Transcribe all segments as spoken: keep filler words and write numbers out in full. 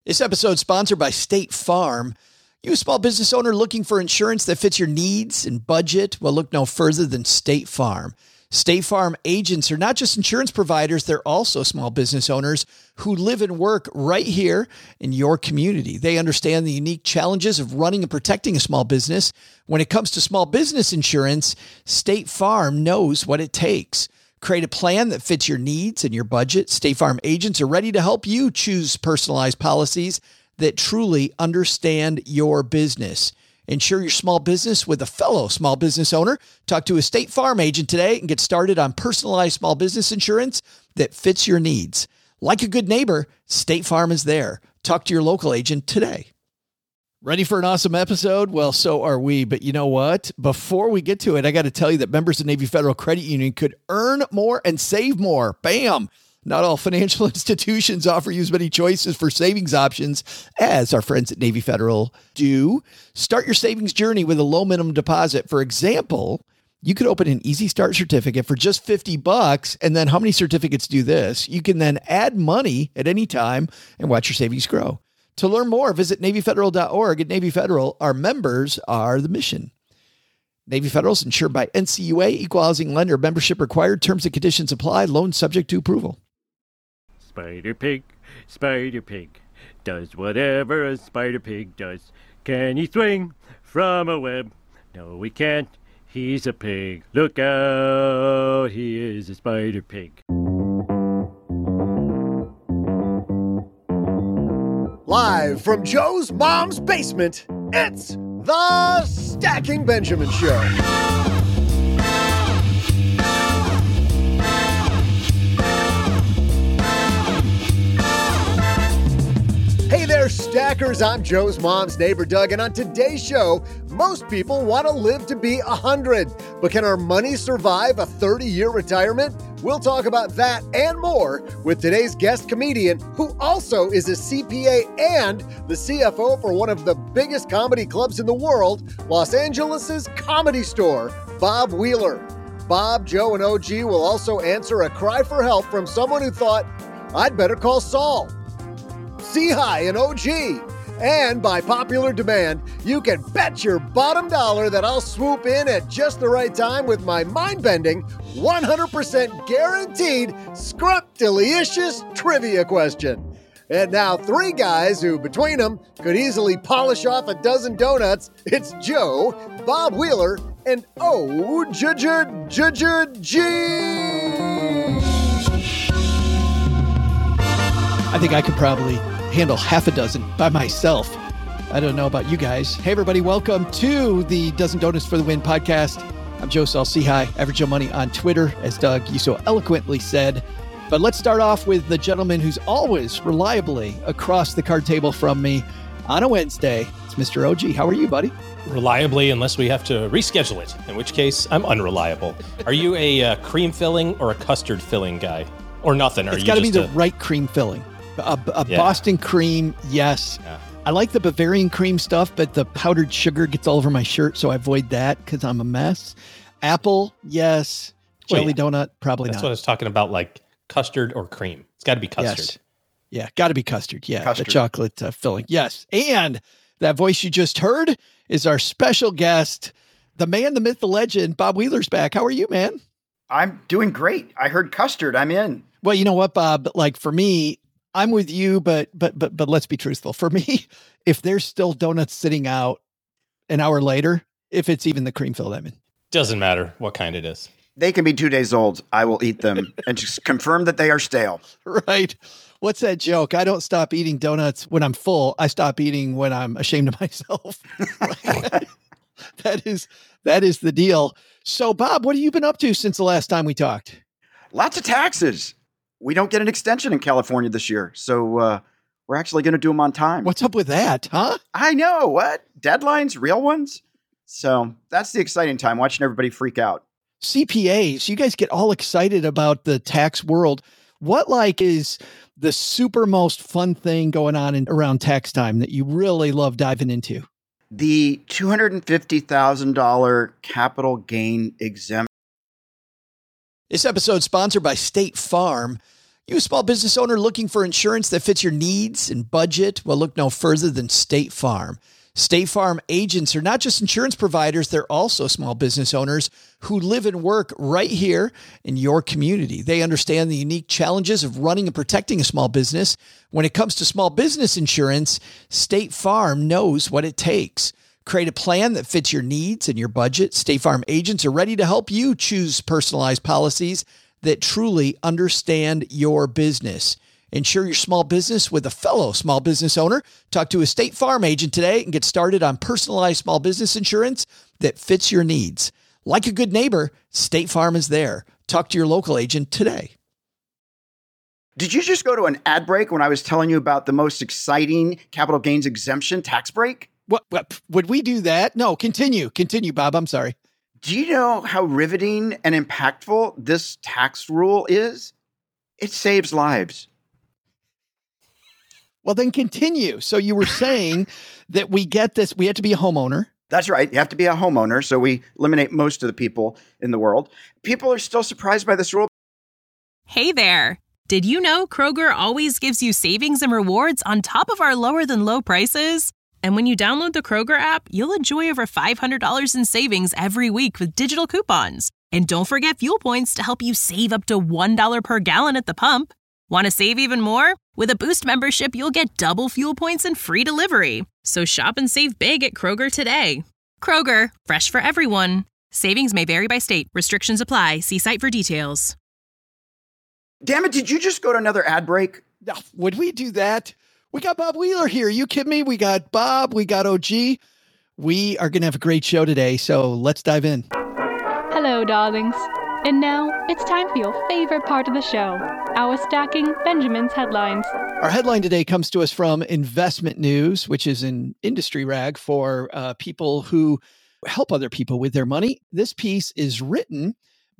This episode is sponsored by State Farm. You a small business owner looking for insurance that fits your needs and budget? Well, look no further than State Farm. State Farm agents are not just insurance providers, they're also small business owners who live and work right here in your community. They understand the unique challenges of running and protecting a small business. When it comes to small business insurance, State Farm knows what it takes. Create a plan that fits your needs and your budget. State Farm agents are ready to help you choose personalized policies that truly understand your business. Insure your small business with a fellow small business owner. Talk to a State Farm agent today and get started on personalized small business insurance that fits your needs. Like a good neighbor, State Farm is there. Talk to your local agent today. Ready for an awesome episode? Well, so are we. But you know what? Before we get to it, I got to tell you that members of Navy Federal Credit Union could earn more and save more. Bam! Not all financial institutions offer you as many choices for savings options as our friends at Navy Federal do. Start your savings journey with a low minimum deposit. For example, you could open an Easy Start certificate for just fifty bucks. And then how many certificates do this? You can then add money at any time and watch your savings grow. To learn more, visit Navy Federal dot org. At Navy Federal, our members are the mission. Navy Federal is insured by N C U A, Equal Housing Lender. Membership required. Terms and conditions apply. Loan subject to approval. Spider Pig, Spider Pig, does whatever a Spider Pig does. Can he swing from a web? No, he can't. He's a pig. Look out, he is a Spider Pig. Live from Joe's mom's basement, it's the Stacking Benjamin Show. Hey there, Stackers. I'm Joe's mom's neighbor, Doug, and on today's show, most people want to live to be one hundred, but can our money survive a thirty-year retirement? We'll talk about that and more with today's guest comedian, who also is a C P A and the C F O for one of the biggest comedy clubs in the world, Los Angeles' Comedy Store, Bob Wheeler. Bob, Joe, and O G will also answer a cry for help from someone who thought, I'd better call Saul. C-Hi and O G. And by popular demand, you can bet your bottom dollar that I'll swoop in at just the right time with my mind-bending, one hundred percent guaranteed, scrumptious trivia question. And now three guys who, between them, could easily polish off a dozen donuts. It's Joe, Bob Wheeler, and O J J J J G. I think I could probably handle half a dozen by myself. I don't know about you guys. Hey, everybody. Welcome to the Dozen Donuts for the Win podcast. I'm Joe Saul C-Hi, Average Joe Money on Twitter, as Doug, you so eloquently said. But let's start off with the gentleman who's always reliably across the card table from me on a Wednesday. It's Mister O G. How are you, buddy? Reliably, unless we have to reschedule it, in which case I'm unreliable. Are you a uh, cream filling or a custard filling guy? Or nothing? Or It's you got to be just the a- right cream filling. A, a Yeah. Boston cream, yes. Yeah. I like the Bavarian cream stuff, but the powdered sugar gets all over my shirt, so I avoid that because I'm a mess. Apple, yes. Jelly Wait, donut, probably That's not. what I was talking about, like custard or cream. It's got to be custard. Yes. Yeah, got to be custard. Yeah, Custard. the chocolate uh, filling. Yes. And that voice you just heard is our special guest, the man, the myth, the legend, Bob Wheeler's back. How are you, man? I'm doing great. I heard custard. I'm in. Well, you know what, Bob? Like for me, I'm with you, but but but but let's be truthful. For me, if there's still donuts sitting out an hour later, if it's even the cream filled, I'm in. Doesn't matter what kind it is. They can be two days old. I will eat them and just confirm that they are stale. Right. What's that joke? I don't stop eating donuts when I'm full. I stop eating when I'm ashamed of myself. that is that is the deal. So, Bob, what have you been up to since the last time we talked? Lots of taxes. We don't get an extension in California this year, so uh, we're actually going to do them on time. What's up with that, huh? I know. What? Deadlines? Real ones? So that's the exciting time, watching everybody freak out. C P As, you guys get all excited about the tax world. What like is the super most fun thing going on in, around tax time that you really love diving into? The two hundred fifty thousand dollars capital gain exemption. This episode is sponsored by State Farm. You a small business owner looking for insurance that fits your needs and budget? Well, look no further than State Farm. State Farm agents are not just insurance providers, they're also small business owners who live and work right here in your community. They understand the unique challenges of running and protecting a small business. When it comes to small business insurance, State Farm knows what it takes. Create a plan that fits your needs and your budget. State Farm agents are ready to help you choose personalized policies that truly understand your business. Insure your small business with a fellow small business owner. Talk to a State Farm agent today and get started on personalized small business insurance that fits your needs. Like a good neighbor, State Farm is there. Talk to your local agent today. Did you just go to an ad break when I was telling you about the most exciting capital gains exemption tax break? What, what would we do that? No, continue. Continue, Bob. I'm sorry. Do you know how riveting and impactful this tax rule is? It saves lives. Well, then continue. So you were saying that we get this, we have to be a homeowner. That's right. You have to be a homeowner. So we eliminate most of the people in the world. People are still surprised by this rule. Hey there. Did you know Kroger always gives you savings and rewards on top of our lower than low prices? And when you download the Kroger app, you'll enjoy over five hundred dollars in savings every week with digital coupons. And don't forget fuel points to help you save up to one dollar per gallon at the pump. Want to save even more? With a Boost membership, you'll get double fuel points and free delivery. So shop and save big at Kroger today. Kroger, fresh for everyone. Savings may vary by state. Restrictions apply. See site for details. Damn it, did you just go to another ad break? No, would we do that? We got Bob Wheeler here. You kidding me? We got Bob. We got O G. We are going to have a great show today, so let's dive in. Hello, darlings. And now it's time for your favorite part of the show, our Stacking Benjamin's headlines. Our headline today comes to us from Investment News, which is an industry rag for uh, people who help other people with their money. This piece is written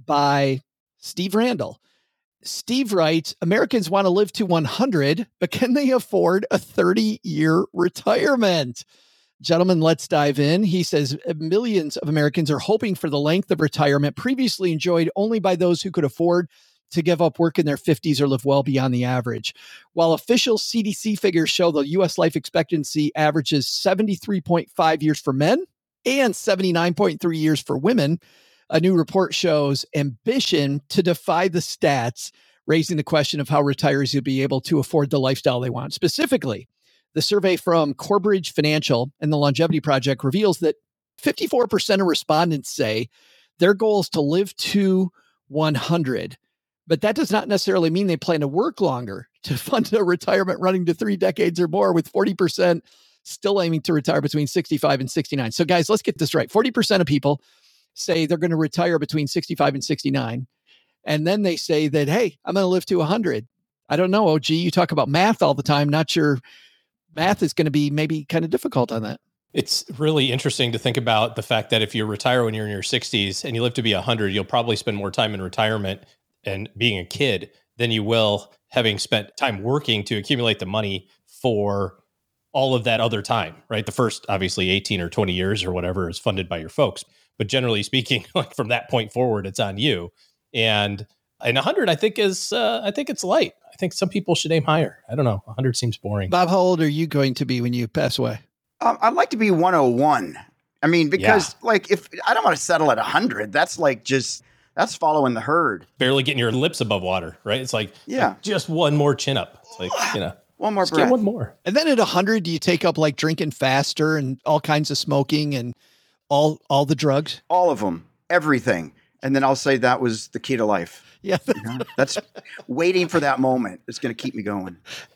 by Steve Randall. Steve writes, Americans want to live to one hundred, but can they afford a thirty-year retirement? Gentlemen, let's dive in. He says millions of Americans are hoping for the length of retirement previously enjoyed only by those who could afford to give up work in their fifties or live well beyond the average. While official C D C figures show the U S life expectancy averages seventy-three point five years for men and seventy-nine point three years for women, a new report shows ambition to defy the stats, raising the question of how retirees will be able to afford the lifestyle they want. Specifically, the survey from Corbridge Financial and the Longevity Project reveals that fifty-four percent of respondents say their goal is to live to one hundred. But that does not necessarily mean they plan to work longer to fund a retirement running to three decades or more, with forty percent still aiming to retire between sixty-five and sixty-nine. So guys, let's get this right. forty percent of people say they're going to retire between sixty-five and sixty-nine. And then they say that, hey, I'm going to live to one hundred. I don't know, O G, you talk about math all the time. Not sure math is going to be maybe kind of difficult on that. It's really interesting to think about the fact that if you retire when you're in your sixties and you live to be one hundred, you'll probably spend more time in retirement and being a kid than you will having spent time working to accumulate the money for all of that other time, right? The first, obviously, eighteen or twenty years or whatever is funded by your folks. But generally speaking, like from that point forward, it's on you. And and one hundred, I think, is uh, I think it's light. I think some people should aim higher. I don't know. one hundred seems boring. Bob, how old are you going to be when you pass away? Um, I'd like to be one oh one. I mean, because yeah. like if I don't want to settle at one hundred, that's like just that's following the herd. Barely getting your lips above water, right? It's like, yeah, like just one more chin up. It's like, you know, one more just breath. Get one more. And then at one hundred, do you take up like drinking faster and all kinds of smoking and all all the drugs? All of them, everything. And then I'll say that was the key to life. Yeah. You know, that's waiting for that moment. It's going to keep me going.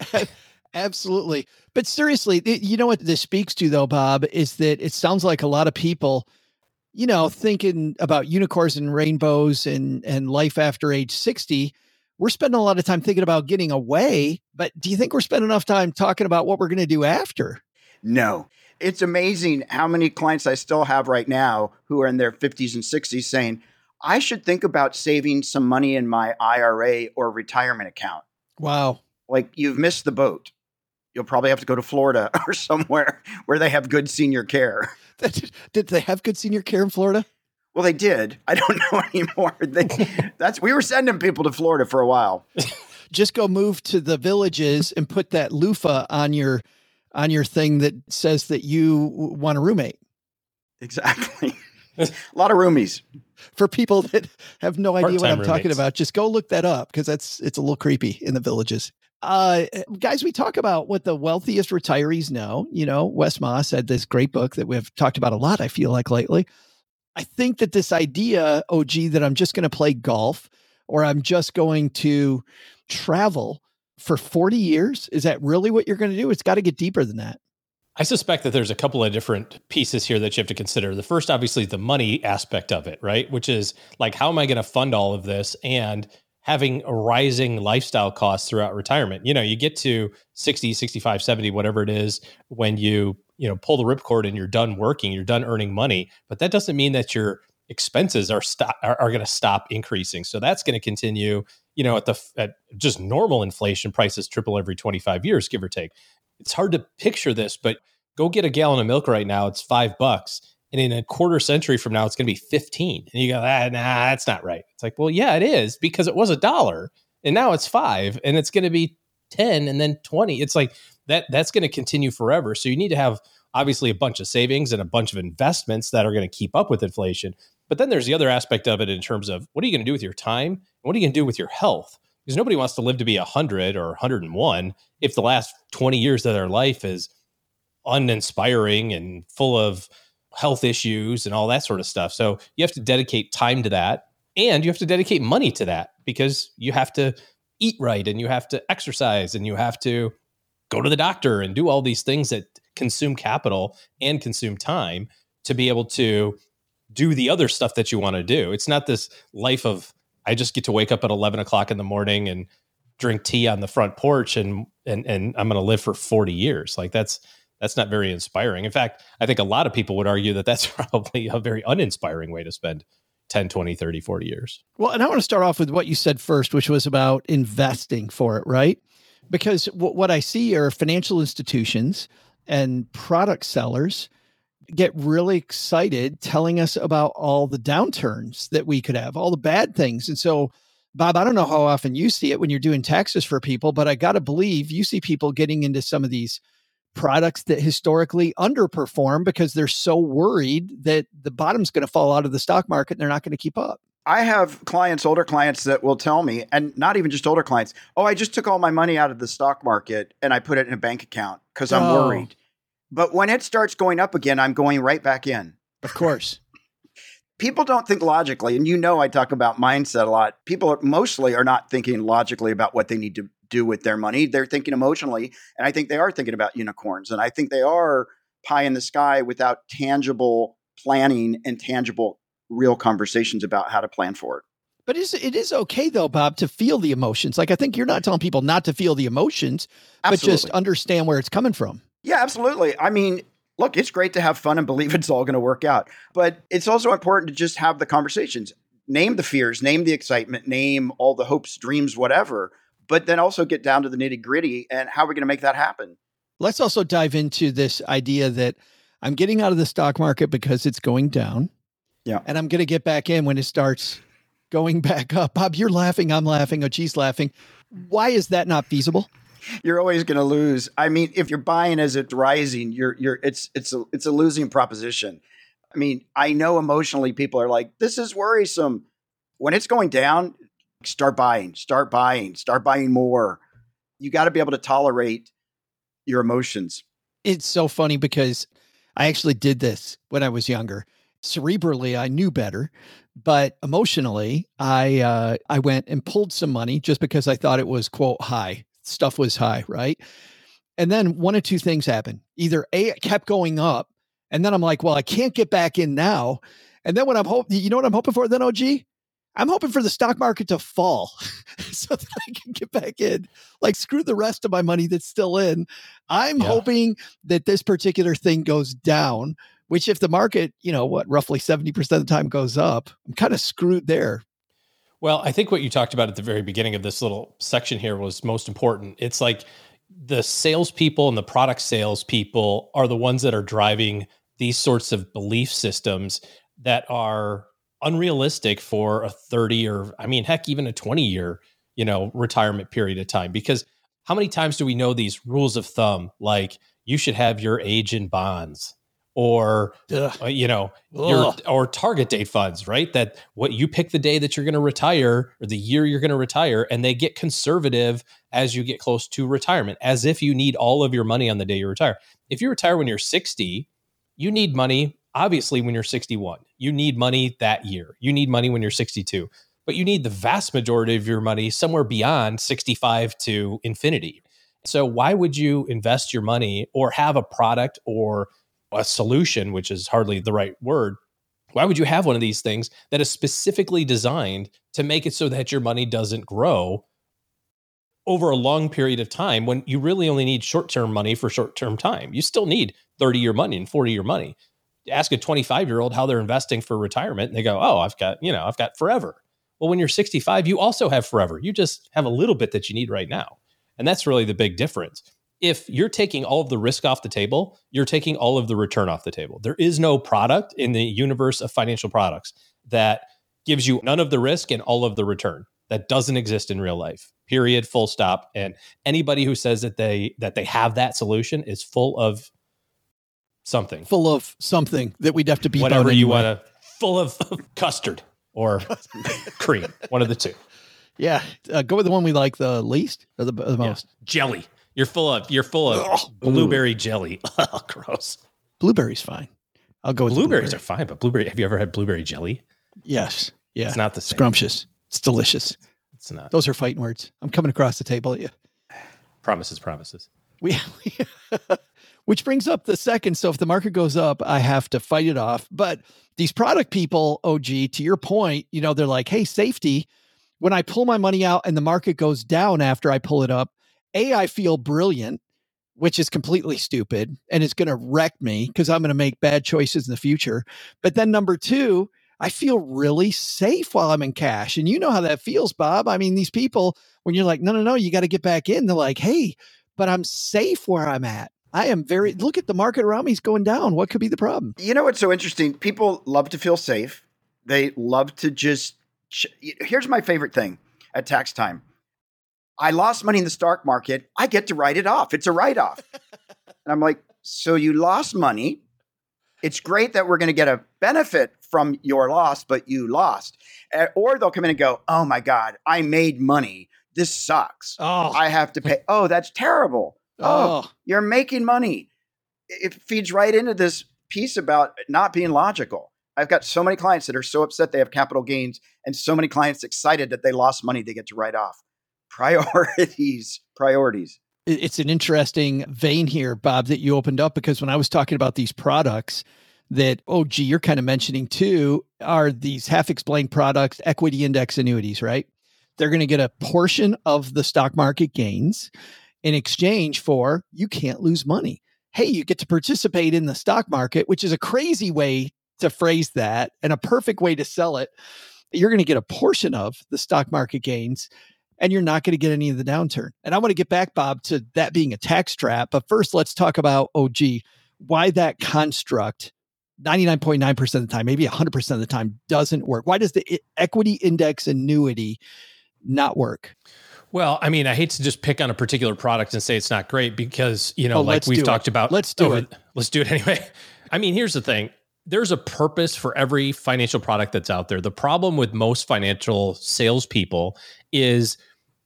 Absolutely. But seriously, you know what this speaks to, though, Bob, is that it sounds like a lot of people, you know, thinking about unicorns and rainbows and, and life after age sixty. We're spending a lot of time thinking about getting away. But do you think we're spending enough time talking about what we're going to do after? No. It's amazing how many clients I still have right now who are in their fifties and sixties saying, I should think about saving some money in my I R A or retirement account. Wow. Like, you've missed the boat. You'll probably have to go to Florida or somewhere where they have good senior care. Did they have good senior care in Florida? Well, they did. I don't know anymore. They, that's we were sending people to Florida for a while. just go move to the Villages and put that loofah on your on your thing that says that you want a roommate. Exactly. A lot of roomies. For people that have no idea Part-time what I'm roommates. talking about, just go look that up because that's it's a little creepy in the Villages. Uh, guys, we talk about what the wealthiest retirees know. You know, Wes Moss had this great book that we've talked about a lot, I feel like lately. I think that this idea, O G, that I'm just going to play golf or I'm just going to travel for forty years, is that really what you're going to do? It's got to get deeper than that. I suspect that there's a couple of different pieces here that you have to consider. The first, obviously, is the money aspect of it, right? Which is like, how am I going to fund all of this and having a rising lifestyle costs throughout retirement? You know, you get to sixty, sixty-five, seventy, whatever it is, when you, you know, pull the ripcord and you're done working, you're done earning money, but that doesn't mean that your expenses are stop are, are going to stop increasing. So that's going to continue, you know, at the, at just normal inflation, prices triple every twenty-five years, give or take. It's hard to picture this, but go get a gallon of milk right now. It's five bucks. And in a quarter century from now, it's going to be fifteen. And you go, ah, nah, that's not right. It's like, well, yeah, it is, because it was a dollar and now it's five and it's going to be ten and then twenty. It's like that, that's going to continue forever. So you need to have obviously a bunch of savings and a bunch of investments that are going to keep up with inflation. But then there's the other aspect of it in terms of what are you going to do with your time? And what are you going to do with your health? Because nobody wants to live to be one hundred or one hundred one if the last twenty years of their life is uninspiring and full of health issues and all that sort of stuff. So you have to dedicate time to that, and you have to dedicate money to that, because you have to eat right and you have to exercise and you have to go to the doctor and do all these things that consume capital and consume time to be able to do the other stuff that you want to do. It's not this life of, I just get to wake up at eleven o'clock in the morning and drink tea on the front porch and and and I'm going to live for forty years. Like that's that's not very inspiring. In fact, I think a lot of people would argue that that's probably a very uninspiring way to spend ten, twenty, thirty, forty years. Well, and I want to start off with what you said first, which was about investing for it, right? Because w- what I see are financial institutions and product sellers get really excited telling us about all the downturns that we could have, all the bad things. And so, Bob, I don't know how often you see it when you're doing taxes for people, but I got to believe you see people getting into some of these products that historically underperform because they're so worried that the bottom's going to fall out of the stock market and they're not going to keep up. I have clients, older clients, that will tell me, and not even just older clients, oh, I just took all my money out of the stock market and I put it in a bank account because I'm Oh. worried. But when it starts going up again, I'm going right back in. Of course. People don't think logically. And you know, I talk about mindset a lot. People are, mostly are not thinking logically about what they need to do with their money. They're thinking emotionally. And I think they are thinking about unicorns. And I think they are pie in the sky without tangible planning and tangible real conversations about how to plan for it. But it's, it is okay, though, Bob, to feel the emotions. Like, I think you're not telling people not to feel the emotions, but Absolutely. just understand where it's coming from. Yeah, absolutely. I mean, look, it's great to have fun and believe it's all going to work out. But it's also important to just have the conversations. Name the fears, name the excitement, name all the hopes, dreams, whatever. But then also get down to the nitty gritty and how are we going to make that happen? Let's also dive into this idea that I'm getting out of the stock market because it's going down. Yeah. And I'm going to get back in when it starts going back up. Bob, you're laughing. I'm laughing. Ochi's laughing. Why is that not feasible? You're always going to lose. I mean, if you're buying as it's rising, you're you're it's it's a it's a losing proposition. I mean, I know emotionally people are like, this is worrisome. When it's going down, start buying, start buying, start buying more. You got to be able to tolerate your emotions. It's so funny because I actually did this when I was younger. Cerebrally, I knew better, but emotionally, I uh, I went and pulled some money just because I thought it was, quote, high. Stuff was high, right? And then one of two things happened. Either A, it kept going up, and then I'm like, well, I can't get back in now. And then when I'm hoping, you know what I'm hoping for then, O G? I'm hoping for the stock market to fall so that I can get back in. Like, screw the rest of my money that's still in. I'm Yeah. hoping that this particular thing goes down, which if the market, you know, what, roughly seventy percent of the time goes up, I'm kind of screwed there. Well, I think what you talked about at the very beginning of this little section here was most important. It's like the salespeople and the product salespeople are the ones that are driving these sorts of belief systems that are unrealistic for a thirty or, I mean, heck, even a twenty year you know, retirement period of time. Because how many times do we know these rules of thumb, like you should have your age in bonds, or, uh, you know, your, or target date funds, right? That what you pick the day that you're going to retire or the year you're going to retire, and they get conservative as you get close to retirement, as if you need all of your money on the day you retire. If you retire when you're sixty, you need money, obviously, when you're sixty-one. You need money that year. You need money when you're sixty-two. But you need the vast majority of your money somewhere beyond sixty-five to infinity. So why would you invest your money or have a product or a solution, which is hardly the right word? Why would you have one of these things that is specifically designed to make it so that your money doesn't grow over a long period of time when you really only need short-term money for short-term time? You still need thirty-year money and forty-year money. Ask a twenty-five-year-old how they're investing for retirement, and they go, oh, I've got, you know, I've got forever. Well, when you're sixty-five, you also have forever. You just have a little bit that you need right now. And that's really the big difference. If you're taking all of the risk off the table, you're taking all of the return off the table. There is no product in the universe of financial products that gives you none of the risk and all of the return. That doesn't exist in real life. Period, full stop. And anybody who says that they that they have that solution is full of something. Full of something that we'd have to be whatever you anyway. want to, full of custard or cream, one of the two. Yeah, uh, go with the one we like the least or the, the most. Yeah. Jelly. You're full of you're full of Ugh. blueberry jelly. Oh, gross. Blueberry's fine. I'll go with Blueberries blueberry. are fine, but blueberry. Have you ever had blueberry jelly? Yes. Yeah. It's not the same. Scrumptious. It's delicious. It's not. Those are fighting words. I'm coming across the table at you. Promises, promises. We, which brings up the second. So if the market goes up, I have to fight it off. But these product people, O G, to your point, you know, they're like, hey, safety. When I pull my money out and the market goes down after I pull it up, A, I feel brilliant, which is completely stupid and it's going to wreck me because I'm going to make bad choices in the future. But then number two, I feel really safe while I'm in cash. And you know how that feels, Bob. I mean, these people, when you're like, no, no, no, you got to get back in. They're like, hey, but I'm safe where I'm at. I am very, look at the market around me. It's going down. What could be the problem? You know what's so interesting? People love to feel safe. They love to just, here's my favorite thing at tax time. I lost money in the stock market. I get to write it off. It's a write-off. And I'm like, so you lost money. It's great that we're going to get a benefit from your loss, but you lost. Uh, or they'll come in and go, oh my God, I made money. This sucks. Oh, I have to pay. Oh, that's terrible. Oh, Oh. you're making money. It feeds right into this piece about not being logical. I've got so many clients that are so upset they have capital gains and so many clients excited that they lost money they get to write off. Priorities, priorities. It's an interesting vein here, Bob, that you opened up, because when I was talking about these products that, oh, gee, you're kind of mentioning too, are these half-explained products, equity index annuities, right? They're going to get a portion of the stock market gains in exchange for you can't lose money. Hey, you get to participate in the stock market, which is a crazy way to phrase that and a perfect way to sell it. You're going to get a portion of the stock market gains, and you're not going to get any of the downturn. And I want to get back, Bob, to that being a tax trap. But first, let's talk about, oh, gee, why that construct ninety-nine point nine percent of the time, maybe one hundred percent of the time, doesn't work. Why does the equity index annuity not work? Well, I mean, I hate to just pick on a particular product and say it's not great because, you know, Oh, like let's we've do talked it. about. Let's do over- it. Let's do it anyway. I mean, here's the thing. There's a purpose for every financial product that's out there. The problem with most financial salespeople is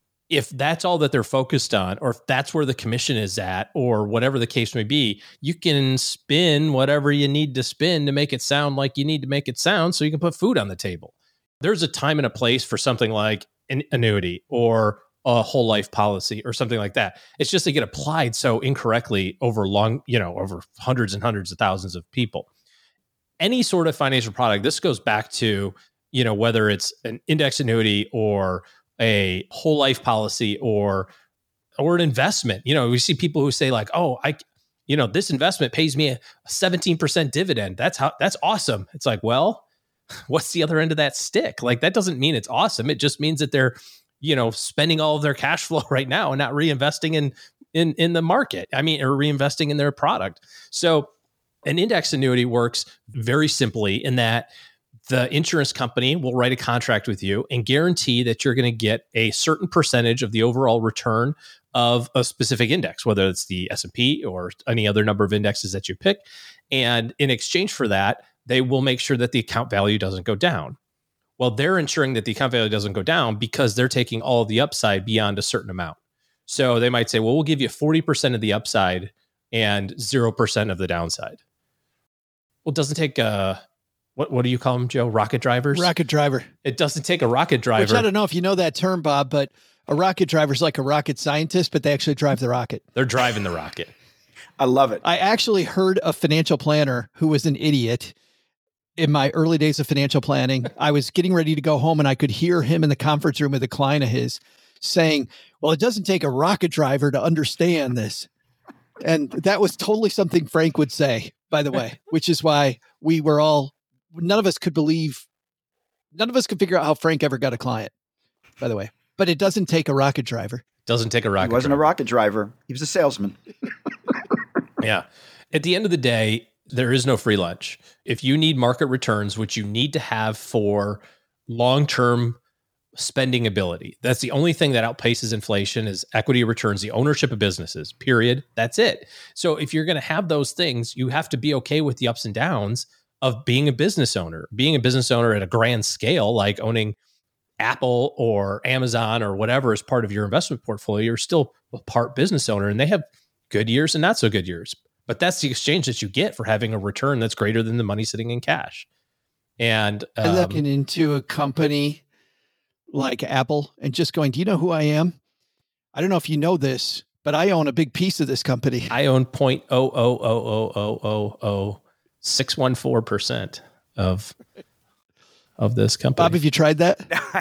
if that's all that they're focused on, or if that's where the commission is at, or whatever the case may be, you can spin whatever you need to spin to make it sound like you need to make it sound so you can put food on the table. There's a time and a place for something like an annuity or a whole life policy or something like that. It's just they get applied so incorrectly over long, you know, over hundreds and hundreds of thousands of people. Any sort of financial product, this goes back to, you know, whether it's an index annuity or a whole life policy or or an investment. You know, we see people who say like, oh, I, you know, this investment pays me a seventeen percent dividend. That's how, that's awesome. It's like, well, what's the other end of that stick? Like, that doesn't mean it's awesome. It just means that they're, you know, spending all of their cash flow right now and not reinvesting in, in, in the market. I mean, or reinvesting in their product. So an index annuity works very simply in that the insurance company will write a contract with you and guarantee that you're going to get a certain percentage of the overall return of a specific index, whether it's the S and P or any other number of indexes that you pick. And in exchange for that, they will make sure that the account value doesn't go down. Well, they're ensuring that the account value doesn't go down because they're taking all of the upside beyond a certain amount. So they might say, well, we'll give you forty percent of the upside and zero percent of the downside. Well, it doesn't take a, what, what do you call them, Joe? Rocket drivers? Rocket driver. It doesn't take a rocket driver. Which I don't know if you know that term, Bob, but a rocket driver is like a rocket scientist, but they actually drive the rocket. They're driving the rocket. I love it. I actually heard a financial planner who was an idiot in my early days of financial planning. I was getting ready to go home and I could hear him in the conference room with a client of his saying, well, it doesn't take a rocket driver to understand this. And that was totally something Frank would say, by the way, which is why we were all, none of us could believe, none of us could figure out how Frank ever got a client, by the way. But it doesn't take a rocket driver. Doesn't take a rocket driver. He wasn't driver. a rocket driver. He was a salesman. Yeah. At the end of the day, there is no free lunch. If you need market returns, which you need to have for long-term spending ability, that's the only thing that outpaces inflation is equity returns, the ownership of businesses, period. That's it. So if you're going to have those things, you have to be okay with the ups and downs of being a business owner. Being a business owner at a grand scale, like owning Apple or Amazon or whatever as part of your investment portfolio, you're still a part business owner, and they have good years and not so good years. But that's the exchange that you get for having a return that's greater than the money sitting in cash. And um, looking into a company like Apple and just going, do you know who I am? I don't know if you know this, but I own a big piece of this company. I own zero point zero zero zero zero zero zero six one four percent of of this company. Bob, have you tried that?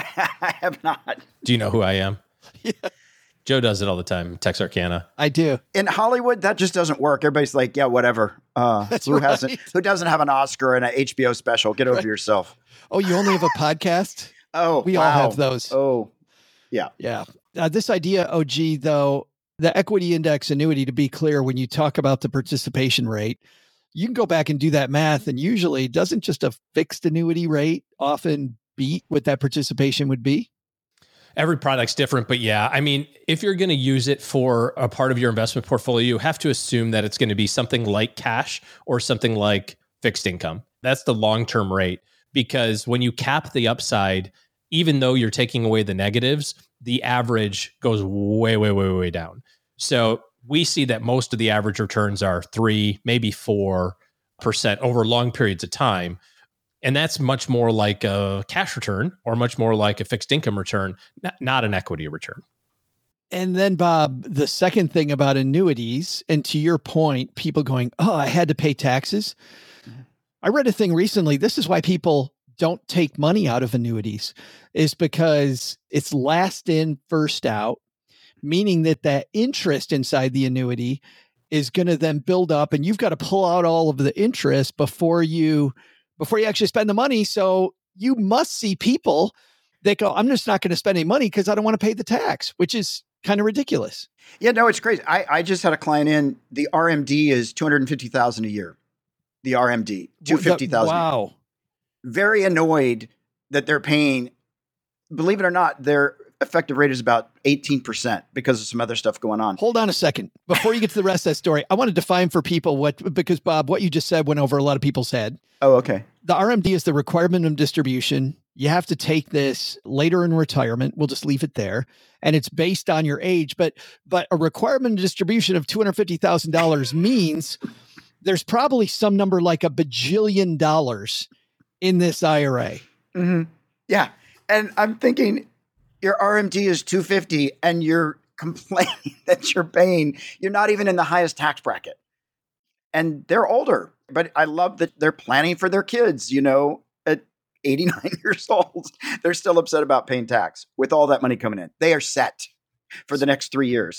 I have not. Do you know who I am? Yeah. Joe does it all the time. Texarkana. I do. In Hollywood, that just doesn't work. Everybody's like, yeah, whatever. Uh, That's who right. hasn't? Who doesn't have an Oscar and an H B O special? Get over Right. yourself. Oh, you only have a podcast? Oh, We wow. all have those. Oh, yeah. Yeah. Uh, this idea, O G, though, the equity index annuity, to be clear, when you talk about the participation rate, you can go back and do that math. And usually, doesn't just a fixed annuity rate often beat what that participation would be? Every product's different, but yeah, I mean, if you're going to use it for a part of your investment portfolio, you have to assume that it's going to be something like cash or something like fixed income. That's the long-term rate, because when you cap the upside, even though you're taking away the negatives, the average goes way, way, way, way down. So we see that most of the average returns are three, maybe four percent over long periods of time. And that's much more like a cash return or much more like a fixed income return, not, not an equity return. And then, Bob, the second thing about annuities, and to your point, people going, oh, I had to pay taxes. Mm-hmm. I read a thing recently. This is why people don't take money out of annuities, is because it's last in, first out, meaning that that interest inside the annuity is going to then build up, and you've got to pull out all of the interest before you before you actually spend the money. So you must see people that go, I'm just not going to spend any money because I don't want to pay the tax, which is kind of ridiculous. Yeah, no, it's crazy. I, I just had a client in, the R M D is two hundred fifty thousand dollars a year. The R M D, two hundred fifty thousand dollars. Wow. Very annoyed that they're paying, believe it or not, their effective rate is about eighteen percent because of some other stuff going on. Hold on a second. Before you get to the rest of that story, I want to define for people what, because Bob, what you just said went over a lot of people's head. Oh, okay. The R M D is the requirement of distribution. You have to take this later in retirement. We'll just leave it there. And it's based on your age, but, but a requirement of distribution of two hundred fifty thousand dollars means there's probably some number like a bajillion dollars in this I R A. Mm-hmm. Yeah. And I'm thinking your R M D is two hundred fifty and you're complaining that you're paying, you're not even in the highest tax bracket. And they're older, but I love that they're planning for their kids, you know, at eighty-nine years old. They're still upset about paying tax with all that money coming in. They are set for the next three years.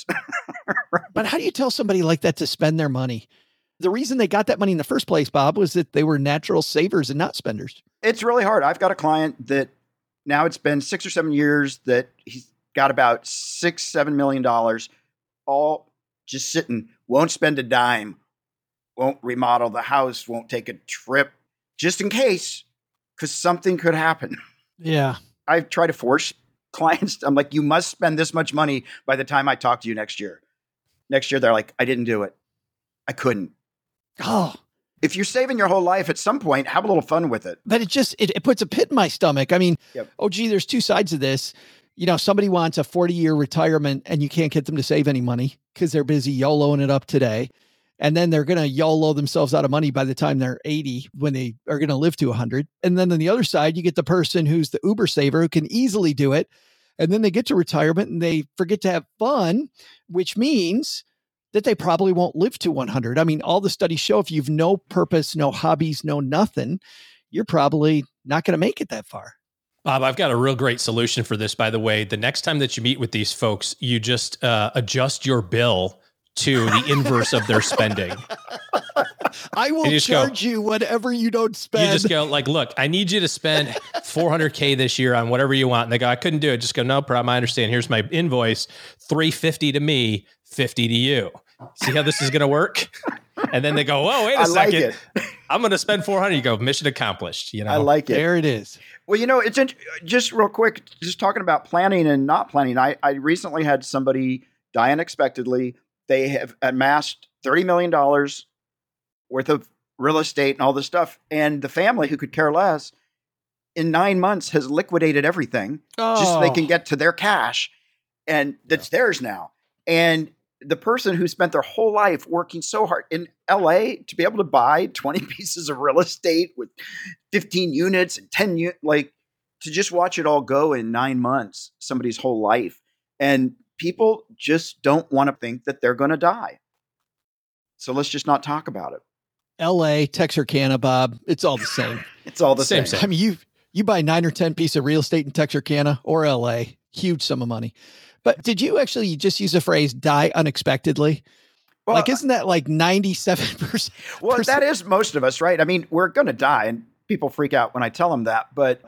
But how do you tell somebody like that to spend their money? The reason they got that money in the first place, Bob, was that they were natural savers and not spenders. It's really hard. I've got a client that now it's been six or seven years that he's got about six, seven million dollars, all just sitting, won't spend a dime, won't remodel the house, won't take a trip, just in case because something could happen. Yeah. I try to force clients. I'm like, you must spend this much money by the time I talk to you next year. Next year, they're like, I didn't do it. I couldn't. Oh, if you're saving your whole life at some point, have a little fun with it. but it just, it, it puts a pit in my stomach. I mean, Yep. oh, gee, there's two sides of this. You know, somebody wants a forty year retirement and you can't get them to save any money because they're busy YOLOing it up today. And then they're going to YOLO themselves out of money by the time they're eighty, when they are going to live to one hundred. And then on the other side, you get the person who's the Uber saver who can easily do it. And then they get to retirement and they forget to have fun, which means that they probably won't live to one hundred. I mean, all the studies show if you've no purpose, no hobbies, no nothing, you're probably not going to make it that far. Bob, I've got a real great solution for this, by the way. The next time that you meet with these folks, you just uh, adjust your bill to the inverse of their spending. I will You just go- charge you whatever you don't spend. You just go like, look, I need you to spend four hundred K this year on whatever you want. And they go, I couldn't do it. Just go, no problem. I understand. Here's my invoice, three fifty to me, fifty to you. See how this is going to work? And then they go, whoa, wait a I like second. it. I'm going to spend four hundred. You go, mission accomplished. You know, I like it. There it is. Well, you know, it's int- just real quick, just talking about planning and not planning. I, I recently had somebody die unexpectedly. They have amassed thirty million dollars worth of real estate and all this stuff. And the family, who could care less, in nine months has liquidated everything just so they can get to their cash. And that's theirs now. And the person who spent their whole life working so hard in L A to be able to buy twenty pieces of real estate with fifteen units and ten units, like to just watch it all go in nine months, somebody's whole life. And people just don't want to think that they're going to die. So let's just not talk about it. L A, Texarkana, Bob, it's all the same. It's all the Same, same. same. I mean, you you buy nine or ten pieces of real estate in Texarkana or L A, huge sum of money. But did you actually just use the phrase "die unexpectedly"? Well, like, isn't that like ninety-seven percent? well, that is most of us, right? I mean, we're going to die, and people freak out when I tell them that. But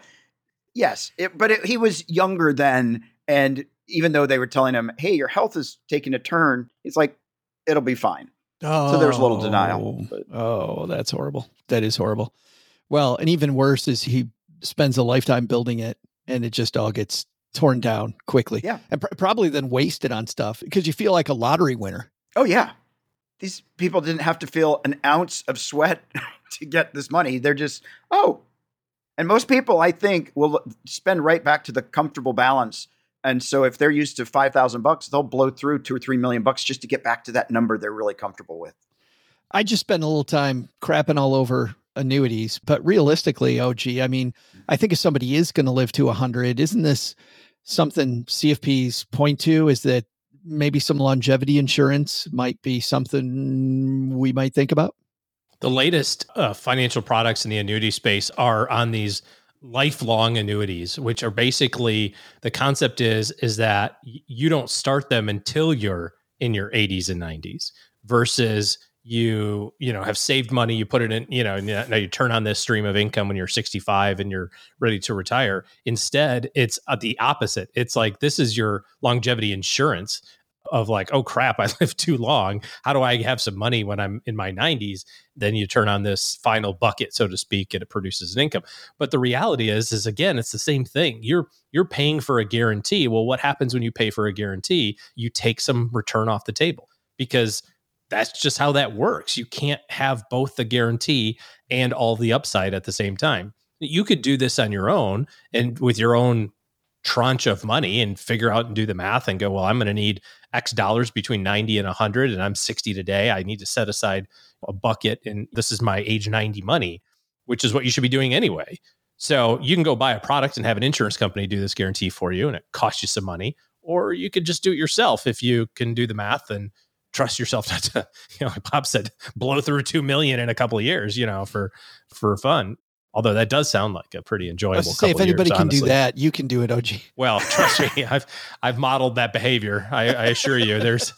yes, it, but it, he was younger then, and even though they were telling him, "Hey, your health is taking a turn," it's like it'll be fine. Oh, So there's a little denial, but- Oh, that's horrible. That is horrible. Well, and even worse is he spends a lifetime building it, and it just all gets torn down quickly. Yeah. And pr- probably then wasted on stuff because you feel like a lottery winner. Oh yeah, these people didn't have to feel an ounce of sweat to get this money. They're just oh, and most people, I think, will spend right back to the comfortable balance. And so if they're used to five thousand bucks, they'll blow through two or three million bucks just to get back to that number they're really comfortable with. I just spent a little time crapping all over annuities, but realistically, O G, I mean, I think if somebody is going to live to one hundred, isn't this something C F Ps point to, is that maybe some longevity insurance might be something we might think about? the latest uh, financial products in the annuity space are on these lifelong annuities, which are basically, the concept is, is that y- you don't start them until you're in your eighties and nineties versus you, you know, have saved money, you put it in, you know, and now you turn on this stream of income when you're sixty-five and you're ready to retire. Instead, it's uh, the opposite. It's like, this is your longevity insurance of like, oh crap, I lived too long. How do I have some money when I'm in my nineties? Then you turn on this final bucket, so to speak, and it produces an income. But the reality is, is again, it's the same thing. You're you're paying for a guarantee. Well, what happens when you pay for a guarantee? You take some return off the table, because that's just how that works. You can't have both the guarantee and all the upside at the same time. You could do this on your own and with your own tranche of money and figure out and do the math and go, well, I'm going to need X dollars between ninety and one hundred, and I'm sixty today. I need to set aside a bucket, and this is my age ninety money, which is what you should be doing anyway. So you can go buy a product and have an insurance company do this guarantee for you, and it costs you some money, or you could just do it yourself if you can do the math and trust yourself not to, you know, like Bob said, blow through two million in a couple of years, you know, for for fun. Although that does sound like a pretty enjoyable. I was to say, if anybody years, can honestly. do that, you can do it, O G. Well, trust me, I've I've modeled that behavior. I, I assure you, there's.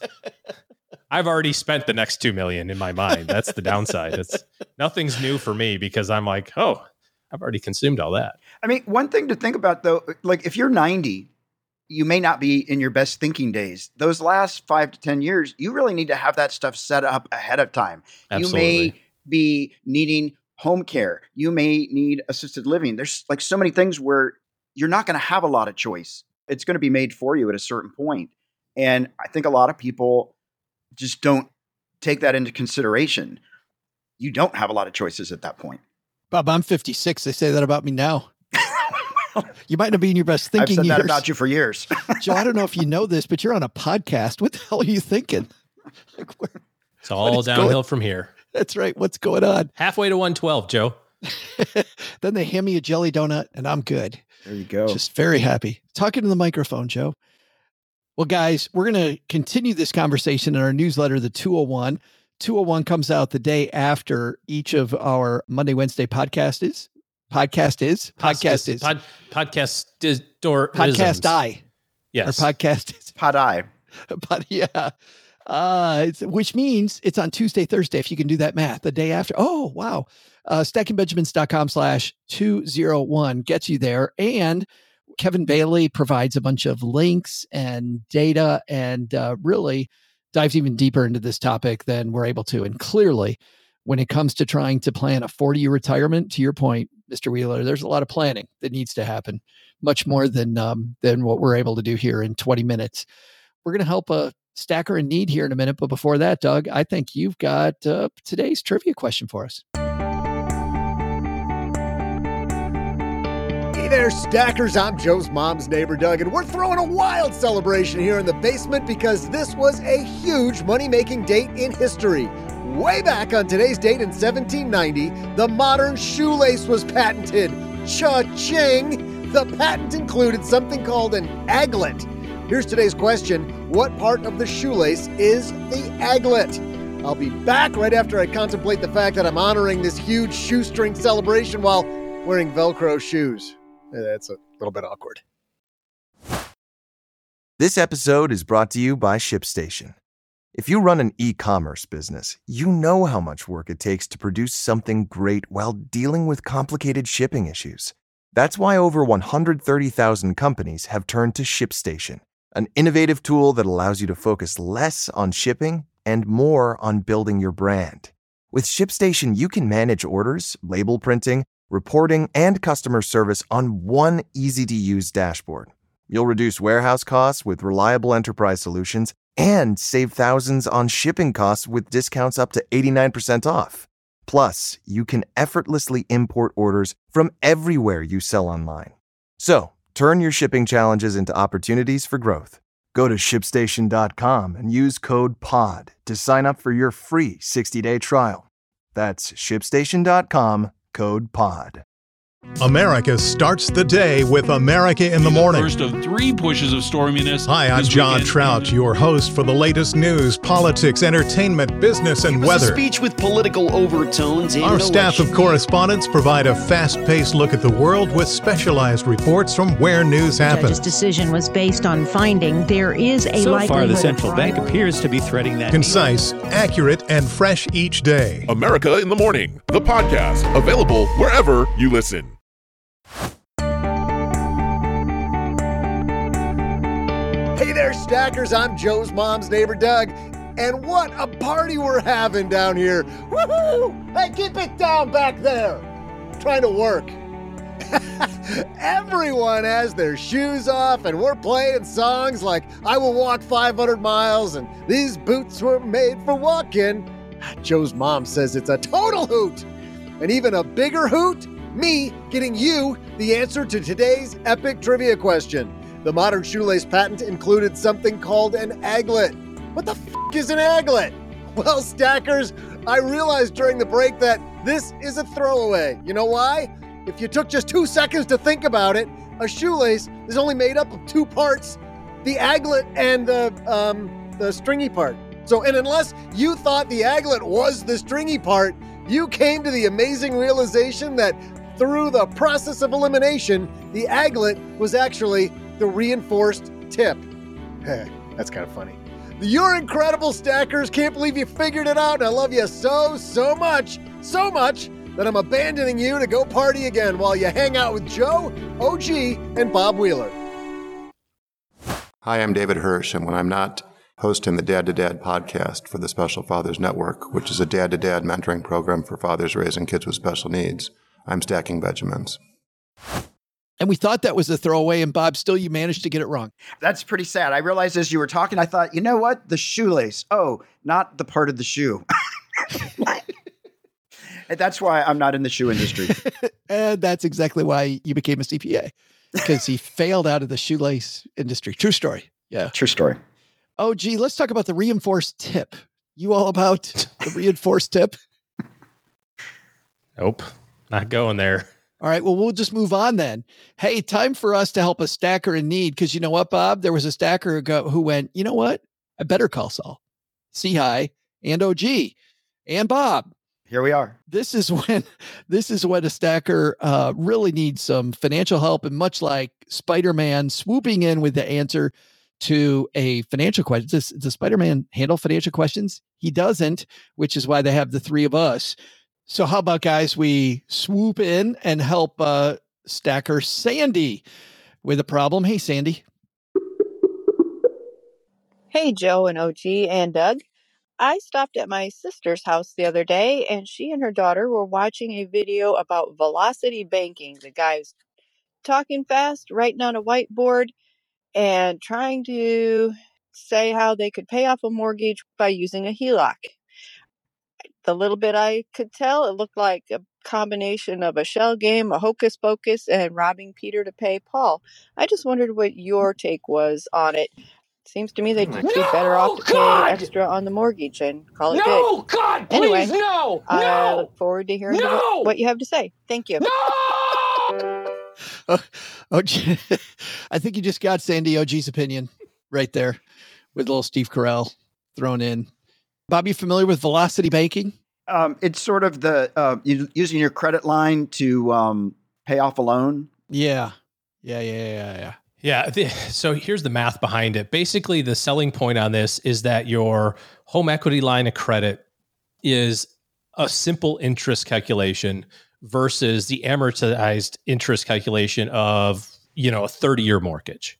I've already spent the next two million in my mind. That's the downside. It's nothing's new for me because I'm like, oh, I've already consumed all that. I mean, one thing to think about though, like if you're ninety, you may not be in your best thinking days. Those last five to ten years, you really need to have that stuff set up ahead of time. Absolutely. You may be needing home care. You may need assisted living. There's like so many things where you're not going to have a lot of choice. It's going to be made for you at a certain point. And I think a lot of people just don't take that into consideration. You don't have a lot of choices at that point. Bob, I'm fifty-six. They say that about me now. You might not be in your best thinking I've said years. that about you for years. Joe, I don't know if you know this, but you're on a podcast. What the hell are you thinking? Like, where, it's all downhill going? From here. That's right. What's going on? Halfway to one twelve, Joe. Then they hand me a jelly donut and I'm good. There you go. Just very happy. Talking to the microphone, Joe. Well, guys, we're going to continue this conversation in our newsletter, the two oh one. two oh one comes out the day after each of our Monday, Wednesday podcast is. Podcast is. Podcast is. Pod, podcast is. Or podcast I. Yes. Or podcast is. Pod I. But yeah. Uh, it's, which means it's on Tuesday, Thursday, if you can do that math, the day after. Oh, wow. Uh, stackingbenjamins.com slash 201 gets you there. And Kevin Bailey provides a bunch of links and data and uh, really dives even deeper into this topic than we're able to. And clearly, when it comes to trying to plan a forty-year retirement, to your point, Mister Wheeler, there's a lot of planning that needs to happen, much more than um, than what we're able to do here in twenty minutes. We're going to help a stacker in need here in a minute. But before that, Doug, I think you've got uh, today's trivia question for us. Hey there, stackers. I'm Joe's mom's neighbor, Doug, and we're throwing a wild celebration here in the basement because this was a huge money-making date in history. Way back on today's date in seventeen ninety, the modern shoelace was patented. Cha-ching! The patent included something called an aglet. Here's today's question. What part of the shoelace is the aglet? I'll be back right after I contemplate the fact that I'm honoring this huge shoestring celebration while wearing Velcro shoes. That's a little bit awkward. This episode is brought to you by ShipStation. If you run an e-commerce business, you know how much work it takes to produce something great while dealing with complicated shipping issues. That's why over one hundred thirty thousand companies have turned to ShipStation, an innovative tool that allows you to focus less on shipping and more on building your brand. With ShipStation, you can manage orders, label printing, reporting, and customer service on one easy-to-use dashboard. You'll reduce warehouse costs with reliable enterprise solutions and save thousands on shipping costs with discounts up to eighty-nine percent off. Plus, you can effortlessly import orders from everywhere you sell online. So, turn your shipping challenges into opportunities for growth. Go to ship station dot com and use code P O D to sign up for your free sixty-day trial. That's ship station dot com, code P O D. America starts the day with America in the Morning. First of three pushes of storminess. Hi, I'm John weekend. Trout, your host for the latest news, politics, entertainment, business, and it was weather. A speech with political overtones. Our staff of correspondents provide a fast-paced look at the world with specialized reports from where news happens. The judge's decision was based on finding there is a so likelihood. So far, the central bank appears to be threading that. Concise, accurate, and fresh each day. America in the Morning, the podcast, available wherever you listen. Hey there, stackers. I'm Joe's mom's neighbor, Doug. And what a party we're having down here. Woohoo! Hey, keep it down back there. I'm trying to work. Everyone has their shoes off, and we're playing songs like I Will Walk five hundred miles and These Boots Were Made for Walking. Joe's mom says it's a total hoot. And even a bigger hoot, me getting you the answer to today's epic trivia question. The modern shoelace patent included something called an aglet. What the f*** is an aglet? Well, stackers, I realized during the break that this is a throwaway. You know why? If you took just two seconds to think about it, a shoelace is only made up of two parts, the aglet and the, um, the stringy part. So, and unless you thought the aglet was the stringy part, you came to the amazing realization that through the process of elimination, the aglet was actually the reinforced tip. That's kind of funny. You're incredible, stackers. Can't believe you figured it out, and I love you so, so much, so much that I'm abandoning you to go party again while you hang out with Joe, O G, and Bob Wheeler. Hi, I'm David Hirsch, and when I'm not hosting the Dad to Dad podcast for the Special Fathers Network, which is a dad to dad mentoring program for fathers raising kids with special needs. I'm Stacking Benjamins. And we thought that was a throwaway, and Bob, still you managed to get it wrong. That's pretty sad. I realized as you were talking, I thought, you know what? The shoelace. Oh, not the part of the shoe. And that's why I'm not in the shoe industry. And that's exactly why you became a C P A, because he failed out of the shoelace industry. True story. Yeah. True story. Oh, gee, let's talk about the reinforced tip. You all about the reinforced tip? Nope. Not going there. All right, well, we'll just move on then. Hey, time for us to help a stacker in need. Because you know what, Bob? There was a stacker ago who went, you know what? I better call Saul, C-Hi, and O G, and Bob. Here we are. This is when this is when a stacker uh, really needs some financial help. And much like Spider-Man swooping in with the answer to a financial question, does, does Spider-Man handle financial questions? He doesn't, which is why they have the three of us. So how about, guys, we swoop in and help uh, stacker Sandy with a problem. Hey, Sandy. Hey, Joe and O G and Doug. I stopped at my sister's house the other day, and she and her daughter were watching a video about velocity banking. The guy's talking fast, writing on a whiteboard, and trying to say how they could pay off a mortgage by using a H E L O C. The little bit I could tell, it looked like a combination of a shell game, a hocus pocus, and robbing Peter to pay Paul. I just wondered what your take was on it. Seems to me they'd no, be better off to God! pay extra on the mortgage and call it no, good. No, God, please, anyway, no, I no, look forward to hearing no! what you have to say. Thank you. No! oh, O G, I think you just got Sandy O G's opinion right there with little Steve Carell thrown in. Bob, you familiar with velocity banking? Um, it's sort of the uh, you, using your credit line to um, pay off a loan. Yeah. Yeah, yeah, yeah, yeah. Yeah. The, so here's the math behind it. Basically, the selling point on this is that your home equity line of credit is a simple interest calculation versus the amortized interest calculation of, you know, a thirty-year mortgage.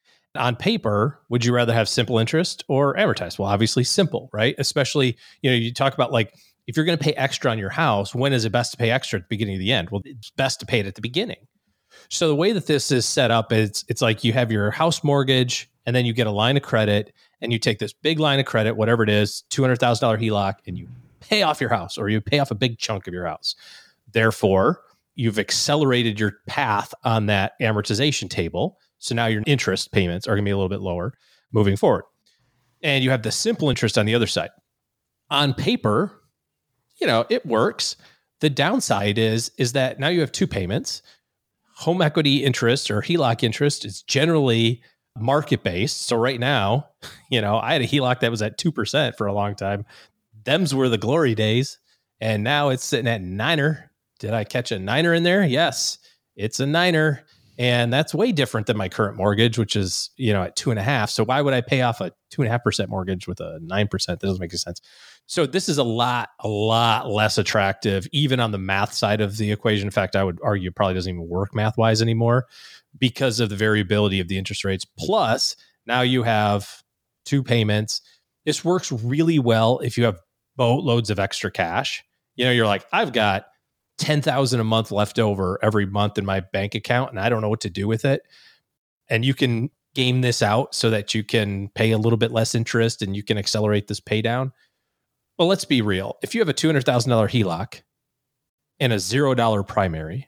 On paper, would you rather have simple interest or amortized? Well, obviously simple, right? Especially, you know, you talk about like, if you're going to pay extra on your house, when is it best to pay extra at the beginning of the end? Well, it's best to pay it at the beginning. So the way that this is set up is it's like you have your house mortgage and then you get a line of credit and you take this big line of credit, whatever it is, two hundred thousand dollars H E L O C, and you pay off your house or you pay off a big chunk of your house. Therefore, you've accelerated your path on that amortization table. So now your interest payments are going to be a little bit lower moving forward. And you have the simple interest on the other side. On paper, you know, it works. The downside is, is that now you have two payments. Home equity interest or H E L O C interest is generally market-based. So right now, you know, I had a H E L O C that was at two percent for a long time. Them's were the glory days. And now it's sitting at niner. Did I catch a niner in there? Yes, it's a niner. And that's way different than my current mortgage, which is, you know, at two and a half. So why would I pay off a two and a half percent mortgage with a nine percent? That doesn't make any sense. So this is a lot, a lot less attractive, even on the math side of the equation. In fact, I would argue it probably doesn't even work math wise anymore because of the variability of the interest rates. Plus, now you have two payments. This works really well if you have boatloads of extra cash. You know, you're like, I've got ten thousand dollars a month left over every month in my bank account, and I don't know what to do with it. And you can game this out so that you can pay a little bit less interest and you can accelerate this pay down. Well, let's be real. If you have a two hundred thousand dollars H E L O C and a zero dollar primary,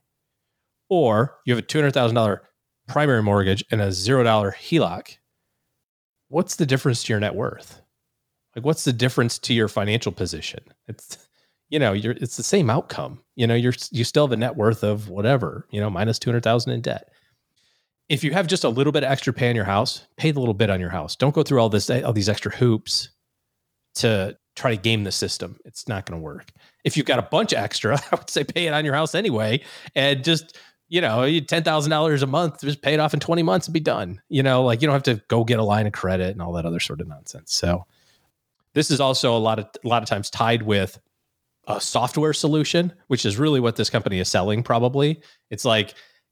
or you have a two hundred thousand dollars primary mortgage and a zero dollar H E L O C, what's the difference to your net worth? Like, what's the difference to your financial position? It's, you know, you're, it's the same outcome. You know, you're, you still have a net worth of whatever, you know, minus two hundred thousand in debt. If you have just a little bit of extra pay on your house, pay the little bit on your house. Don't go through all this, all these extra hoops to try to game the system. It's not going to work. If you've got a bunch of extra, I would say pay it on your house anyway. And just, you know, ten thousand dollars a month, just pay it off in twenty months and be done. You know, like you don't have to go get a line of credit and all that other sort of nonsense. So this is also a lot of, a lot of times tied with a software solution, which is really what this company is selling. Probably it's like,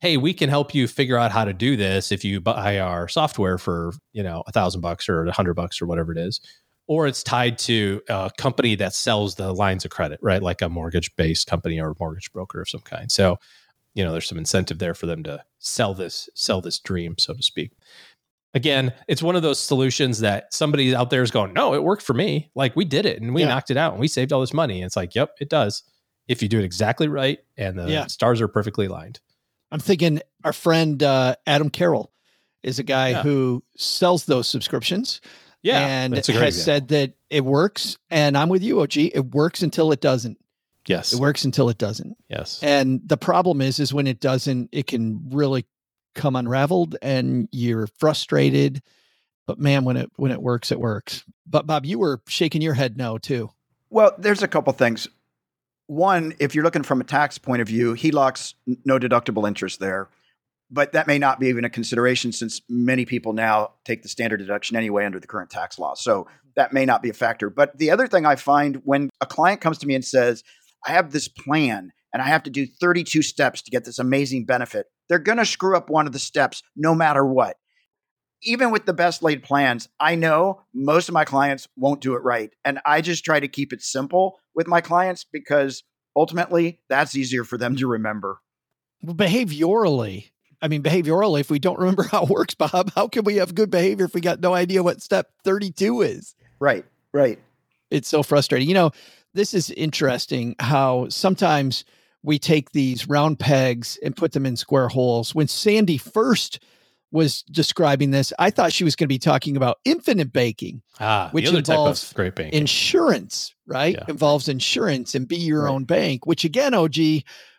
hey, we can help you figure out how to do this if you buy our software for, you know, a thousand bucks or a hundred bucks or whatever it is. Or it's tied to a company that sells the lines of credit, right? Like a mortgage-based company or a mortgage broker of some kind. So, you know, there's some incentive there for them to sell this, sell this dream, so to speak. Again, it's one of those solutions that somebody out there is going, no, it worked for me. Like we did it and we yeah. knocked it out and we saved all this money. And it's like, yep, it does. If you do it exactly right and the yeah. stars are perfectly aligned. I'm thinking our friend uh, Adam Carroll is a guy yeah. who sells those subscriptions. Yeah, and has example. said that it works. And I'm with you, O G. It works until it doesn't. Yes, it works until it doesn't. Yes, and the problem is, is when it doesn't, it can really come unraveled, and you're frustrated. But man, when it when it works, it works. But Bob, you were shaking your head no too. Well, there's a couple things. One, if you're looking from a tax point of view, H E L O C's no deductible interest there, but that may not be even a consideration since many people now take the standard deduction anyway under the current tax law. So that may not be a factor. But the other thing I find when a client comes to me and says, I have this plan and I have to do thirty-two steps to get this amazing benefit, they're going to screw up one of the steps no matter what. Even with the best laid plans, I know most of my clients won't do it right. And I just try to keep it simple with my clients because ultimately that's easier for them to remember. Behaviorally, I mean, behaviorally, if we don't remember how it works, Bob, how can we have good behavior if we got no idea what step thirty-two is? Right, right. It's so frustrating. You know, this is interesting how sometimes we take these round pegs and put them in square holes. When Sandy first was describing this, I thought she was going to be talking about infinite banking, ah, which involves great banking. Insurance, right? Yeah. Involves insurance and be your right. own bank, which again, O G,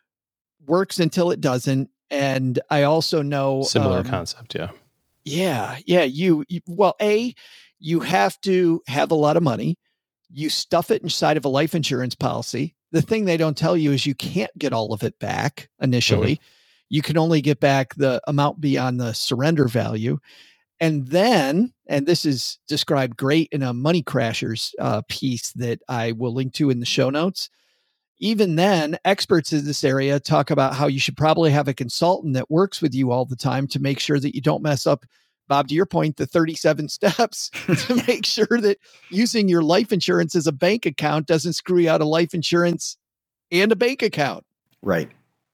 works until it doesn't. And I also know similar um, concept. Yeah. Yeah. Yeah. You, you, well, A, you have to have a lot of money. You stuff it inside of a life insurance policy. The thing they don't tell you is you can't get all of it back initially. Mm-hmm. You can only get back the amount beyond the surrender value. And then, and this is described great in a Money Crashers uh, piece that I will link to in the show notes. Even then, experts in this area talk about how you should probably have a consultant that works with you all the time to make sure that you don't mess up, Bob, to your point, the thirty-seven steps to make sure that using your life insurance as a bank account doesn't screw you out of life insurance and a bank account. Right.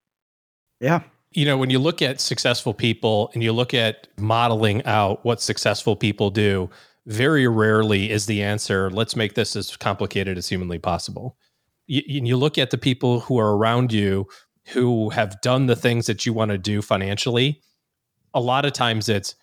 Yeah. You know, when you look at successful people and you look at modeling out what successful people do, very rarely is the answer, let's make this as complicated as humanly possible. You, you look at the people who are around you who have done the things that you want to do financially. A lot of times it's,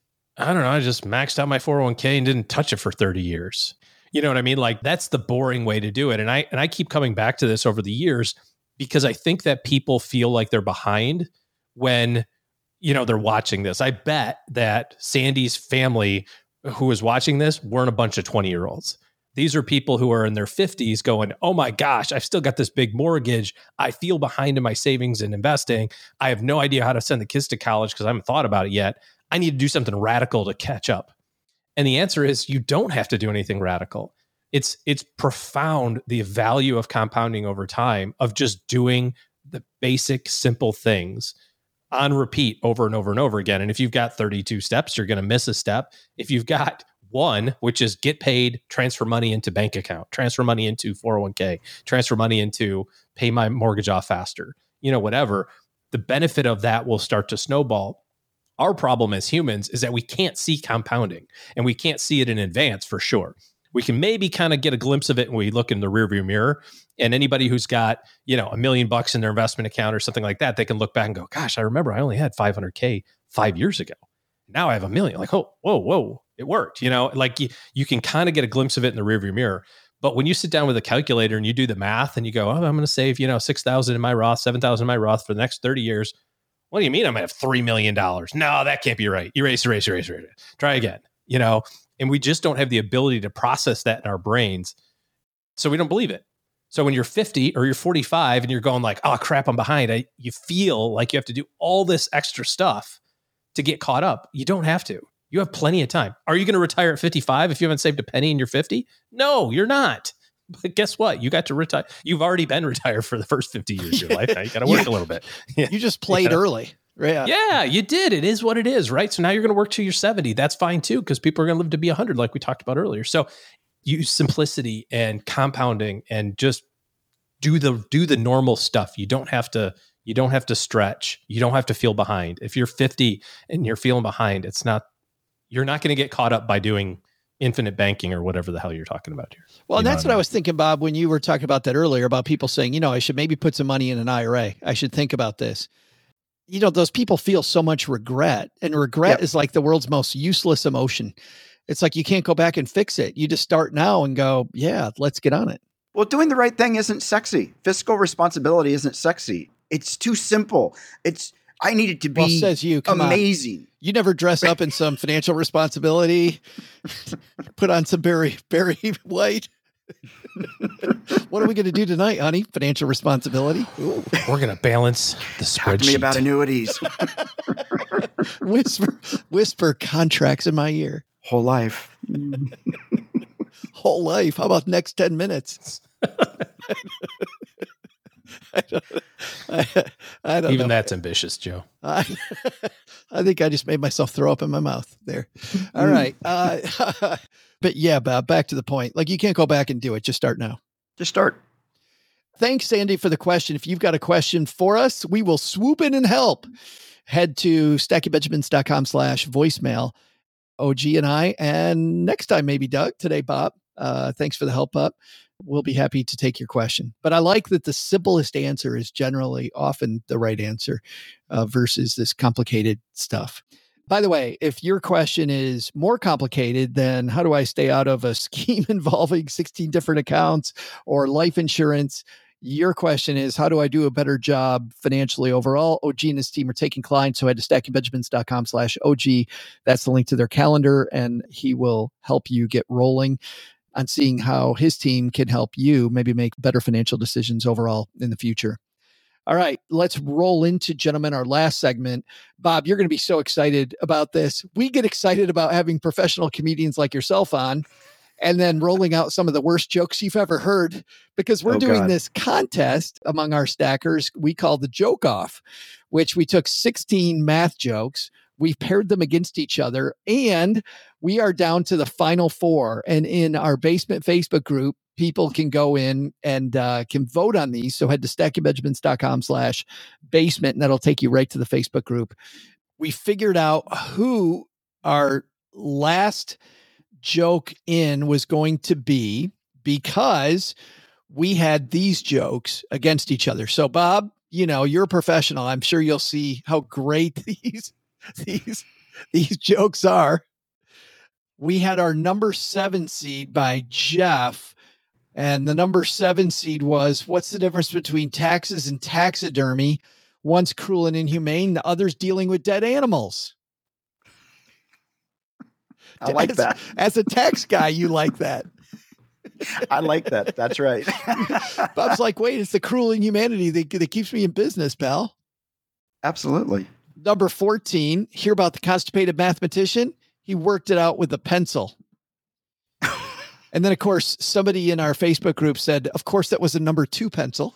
I don't know, I just maxed out my four oh one k and didn't touch it for thirty years. You know what I mean? Like that's the boring way to do it. And I, and I keep coming back to this over the years because I think that people feel like they're behind when, you know, they're watching this. I bet that Sandy's family who is watching this weren't a bunch of twenty year olds. These are people who are in their fifties going, oh my gosh, I've still got this big mortgage. I feel behind in my savings and investing. I have no idea how to send the kids to college because I haven't thought about it yet. I need to do something radical to catch up. And the answer is you don't have to do anything radical. It's it's profound, the value of compounding over time, of just doing the basic, simple things on repeat over and over and over again. And if you've got thirty-two steps, you're going to miss a step. If you've got one, which is get paid, transfer money into bank account, transfer money into four oh one k, transfer money into pay my mortgage off faster, you know, whatever, the benefit of that will start to snowball. Our problem as humans is that we can't see compounding and we can't see it in advance for sure. We can maybe kind of get a glimpse of it when we look in the rearview mirror. And anybody who's got, you know, a million bucks in their investment account or something like that, they can look back and go, gosh, I remember I only had five hundred K five years ago. Now I have a million. Like, oh, whoa, whoa, it worked. You know, like you, you can kind of get a glimpse of it in the rearview mirror. But when you sit down with a calculator and you do the math and you go, oh, I'm going to save, you know, six thousand in my Roth, seven thousand in my Roth for the next thirty years. What do you mean I'm going to have three million dollars? No, that can't be right. Erase, erase, erase, erase. Try again, you know, and we just don't have the ability to process that in our brains. So we don't believe it. So when you're fifty or you're forty-five and you're going like, oh crap, I'm behind. I, you feel like you have to do all this extra stuff to get caught up. You don't have to. You have plenty of time. Are you going to retire at fifty-five if you haven't saved a penny and you're fifty? No, you're not. But guess what? You got to retire. You've already been retired for the first fifty years of your life. Now you got to work yeah. a little bit. Yeah. You just played yeah. early, Yeah. Yeah, you did. It is what it is, right? So now you're going to work till you're seventy. That's fine too, because people are going to live to be one hundred, like we talked about earlier. So use simplicity and compounding and just do the do the normal stuff. You don't have to you don't have to stretch. You don't have to feel behind. If you're fifty and you're feeling behind, it's not you're not going to get caught up by doing infinite banking or whatever the hell you're talking about here. Well, you that's what I, mean? I was thinking, Bob, when you were talking about that earlier about people saying, you know, I should maybe put some money in an I R A. I should think about this. You know, those people feel so much regret, and regret yep. is like the world's most useless emotion. It's like you can't go back and fix it. You just start now and go, yeah, let's get on it. Well, doing the right thing isn't sexy. Fiscal responsibility isn't sexy. It's too simple. It's I need it to be well, says you. Come amazing. On. You never dress up in some financial responsibility. Put on some Barry Barry White. What are we going to do tonight, honey? Financial responsibility. Ooh. We're going to balance the spreadsheet. Talk to me about annuities. whisper, whisper contracts in my ear. Whole life. Whole life. How about next ten minutes? I don't, I, I don't Even know. That's ambitious, Joe. I, I think I just made myself throw up in my mouth there. All right. Uh, but yeah, Bob, back to the point. Like, you can't go back and do it. Just start now. Just start. Thanks, Sandy, for the question. If you've got a question for us, we will swoop in and help. Head to stackingbenjamins.com slash voicemail. O G and I, and next time, maybe Doug. Today, Bob. Uh, thanks for the help, Bob. We'll be happy to take your question. But I like that the simplest answer is generally often the right answer uh, versus this complicated stuff. By the way, if your question is more complicated than how do I stay out of a scheme involving sixteen different accounts or life insurance, your question is, how do I do a better job financially overall? O G and his team are taking clients. So head to stackingbenjamins.com slash OG. That's the link to their calendar, and he will help you get rolling on seeing how his team can help you maybe make better financial decisions overall in the future. All right, let's roll into, gentlemen, our last segment. Bob, you're going to be so excited about this. We get excited about having professional comedians like yourself on and then rolling out some of the worst jokes you've ever heard, because we're oh, doing God. this contest among our stackers we call the Joke Off, which we took sixteen math jokes. We've paired them against each other, and we are down to the final four. And in our basement Facebook group, people can go in and uh, can vote on these. So head to stackingbenjamins.com slash basement, and that'll take you right to the Facebook group. We figured out who our last joke in was going to be because we had these jokes against each other. So Bob, you know, you're a professional. I'm sure you'll see how great these these these jokes are. We had our number seven seed by Jeff, and the number seven seed was, what's the difference between taxes and taxidermy? One's cruel and inhumane, the other's dealing with dead animals. I like as, that. As a tax guy, you like that. I like that. That's right. Bob's like, wait, it's the cruel inhumanity that, that keeps me in business, pal. Absolutely. Number fourteen, hear about the constipated mathematician? He worked it out with a pencil. And then, of course, somebody in our Facebook group said, of course, that was a number two pencil.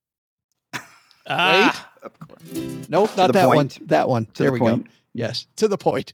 Ah, right? Of course. Nope, not that point. one. That one. To there the we point. go. Yes, to the point.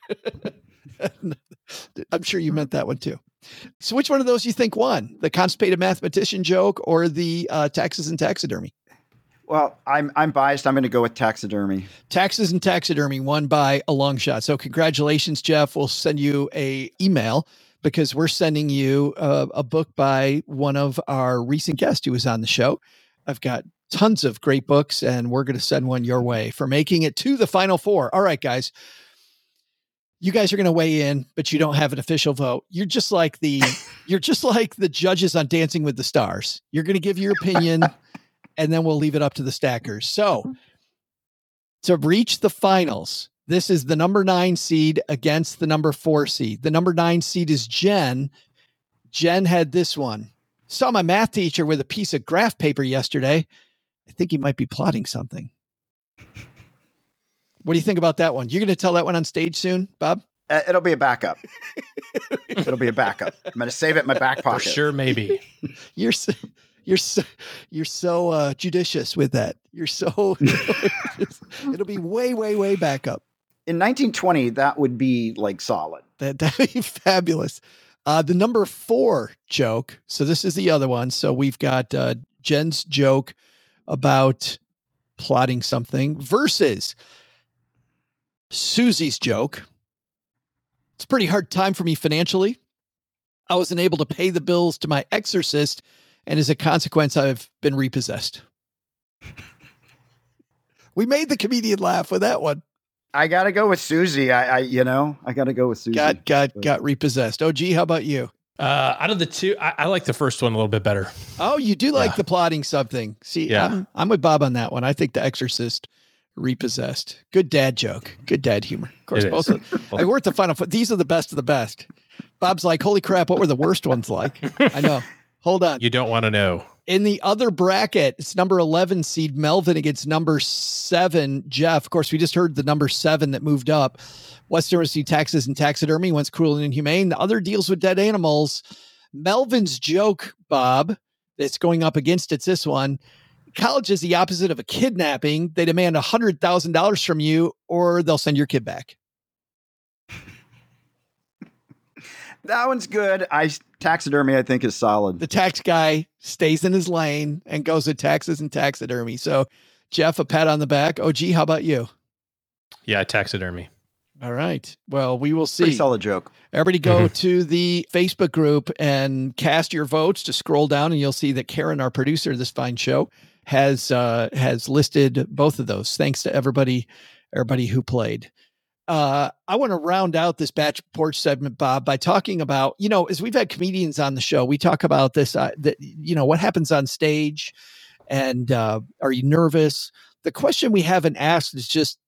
I'm sure you meant that one too. So which one of those you think won? The constipated mathematician joke or the uh, taxes and taxidermy? Well, I'm I'm biased. I'm going to go with taxidermy. Taxes and taxidermy won by a long shot. So congratulations, Jeff. We'll send you a email because we're sending you a, a book by one of our recent guests who was on the show. I've got tons of great books, and we're going to send one your way for making it to the final four. All right, guys. You guys are going to weigh in, but you don't have an official vote. You're just like the you're just like the judges on Dancing with the Stars. You're going to give your opinion, and then we'll leave it up to the stackers. So to reach the finals, this is the number nine seed against the number four seed. The number nine seed is Jen. Jen had this one. Saw my math teacher with a piece of graph paper yesterday. I think he might be plotting something. What do you think about that one? You're going to tell that one on stage soon, Bob? Uh, it'll be a backup. It'll be a backup. I'm going to save it in my back pocket. For sure, maybe. You're so, you're so, you're so uh, judicious with that. You're so, it'll be way, way, way back up. In nineteen twenty, that would be like solid. That would be fabulous. Uh, the number four joke. So this is the other one. So we've got uh, Jen's joke about plotting something versus Susie's joke. It's a pretty hard time for me financially. I wasn't able to pay the bills to my exorcist, and as a consequence, I've been repossessed. We made the comedian laugh with that one. I got to go with Susie. I, I, you know, I got to go with Susie. Got, got, got repossessed. O G, how about you? Uh, out of the two, I, I like the first one a little bit better. Oh, you do like Yeah. the plotting something. See, Yeah. I'm, I'm with Bob on that one. I think the exorcist repossessed. Good dad joke. Good dad humor. Of course, It both is. of I worked the final. These are the best of the best. Bob's like, holy crap, what were the worst ones like? I know. Hold on. You don't want to know. In the other bracket, it's number eleven seed Melvin against number seven Jeff. Of course, we just heard the number seven that moved up. Western University Taxes and Taxidermy, one's Cruel and Inhumane. The other deals with dead animals. Melvin's joke, Bob, that's going up against it's this one. College is the opposite of a kidnapping. They demand one hundred thousand dollars from you or they'll send your kid back. That one's good. I taxidermy, I think, is solid. The tax guy stays in his lane and goes with taxes and taxidermy. So, Jeff, a pat on the back. O G, how about you? Yeah, taxidermy. All right. Well, we will see. Pretty solid joke. Everybody go to the Facebook group and cast your votes. To scroll down and you'll see that Karen, our producer of this fine show, has uh, has listed both of those. Thanks to everybody, everybody who played. Uh, I want to round out this Batch Porch segment, Bob, by talking about, you know, as we've had comedians on the show, we talk about this, uh, that, you know, what happens on stage and uh, are you nervous? The question we haven't asked is just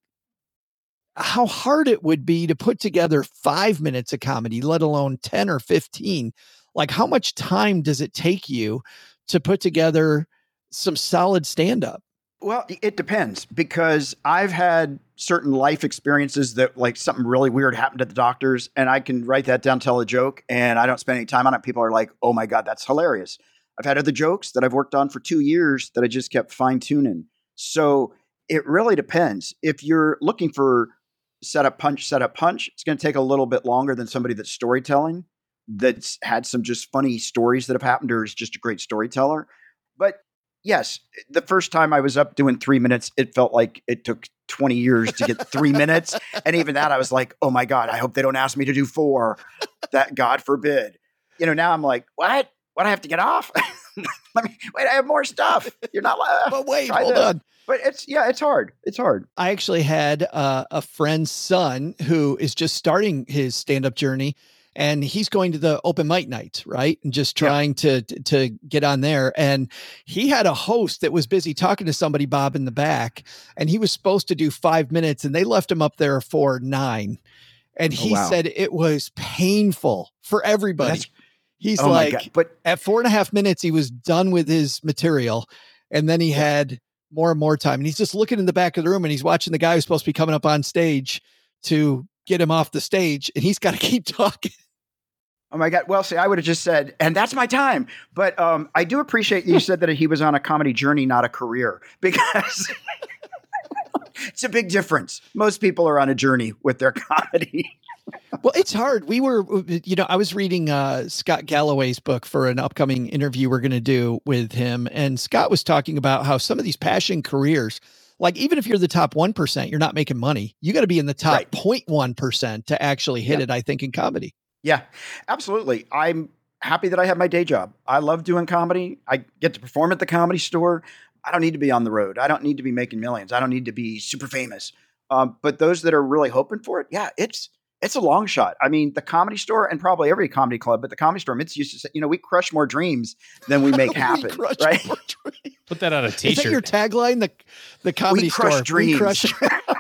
how hard it would be to put together five minutes of comedy, let alone ten or fifteen. Like, how much time does it take you to put together some solid stand-up? Well, it depends, because I've had certain life experiences that, like, something really weird happened at the doctor's, and I can write that down, tell a joke, and I don't spend any time on it. People are like, oh my God, that's hilarious. I've had other jokes that I've worked on for two years that I just kept fine tuning. So it really depends. If you're looking for setup punch, setup punch, it's going to take a little bit longer than somebody that's storytelling, that's had some just funny stories that have happened, or is just a great storyteller. But yes, the first time I was up doing three minutes, it felt like it took twenty years to get three minutes. And even that, I was like, oh my God, I hope they don't ask me to do four. That, God forbid. You know, now I'm like, what? What, I have to get off? Let me, wait, I have more stuff. You're not allowed. But wait, hold this. on. But it's, yeah, it's hard. It's hard. I actually had uh, a friend's son who is just starting his stand-up journey, and he's going to the open mic night, right? And just trying yeah. to, to get on there. And he had a host that was busy talking to somebody, Bob, in the back, and he was supposed to do five minutes and they left him up there for nine. And he oh, wow. said it was painful for everybody. That's, he's oh like, but at four and a half minutes, he was done with his material. And then he yeah. had more and more time. And he's just looking in the back of the room and he's watching the guy who's supposed to be coming up on stage to get him off the stage. And he's got to keep talking. Oh my God. Well, see, I would have just said, and that's my time. But um, I do appreciate you said that he was on a comedy journey, not a career, because it's a big difference. Most people are on a journey with their comedy. Well, it's hard. We were, you know, I was reading uh, Scott Galloway's book for an upcoming interview we're going to do with him. And Scott was talking about how some of these passion careers, like even if you're the top one percent, you're not making money. You got to be in the top right. zero point one percent to actually hit yeah. it, I think, in comedy. Yeah, absolutely. I'm happy that I have my day job. I love doing comedy. I get to perform at the Comedy Store. I don't need to be on the road. I don't need to be making millions. I don't need to be super famous. Um, but those that are really hoping for it, yeah, it's it's a long shot. I mean, the Comedy Store and probably every comedy club, but the Comedy Store, Mitz used to say, you know, we crush more dreams than we make happen, we right? Put that on a t-shirt. Is that your tagline? The the Comedy we crush Store. Dreams. We crush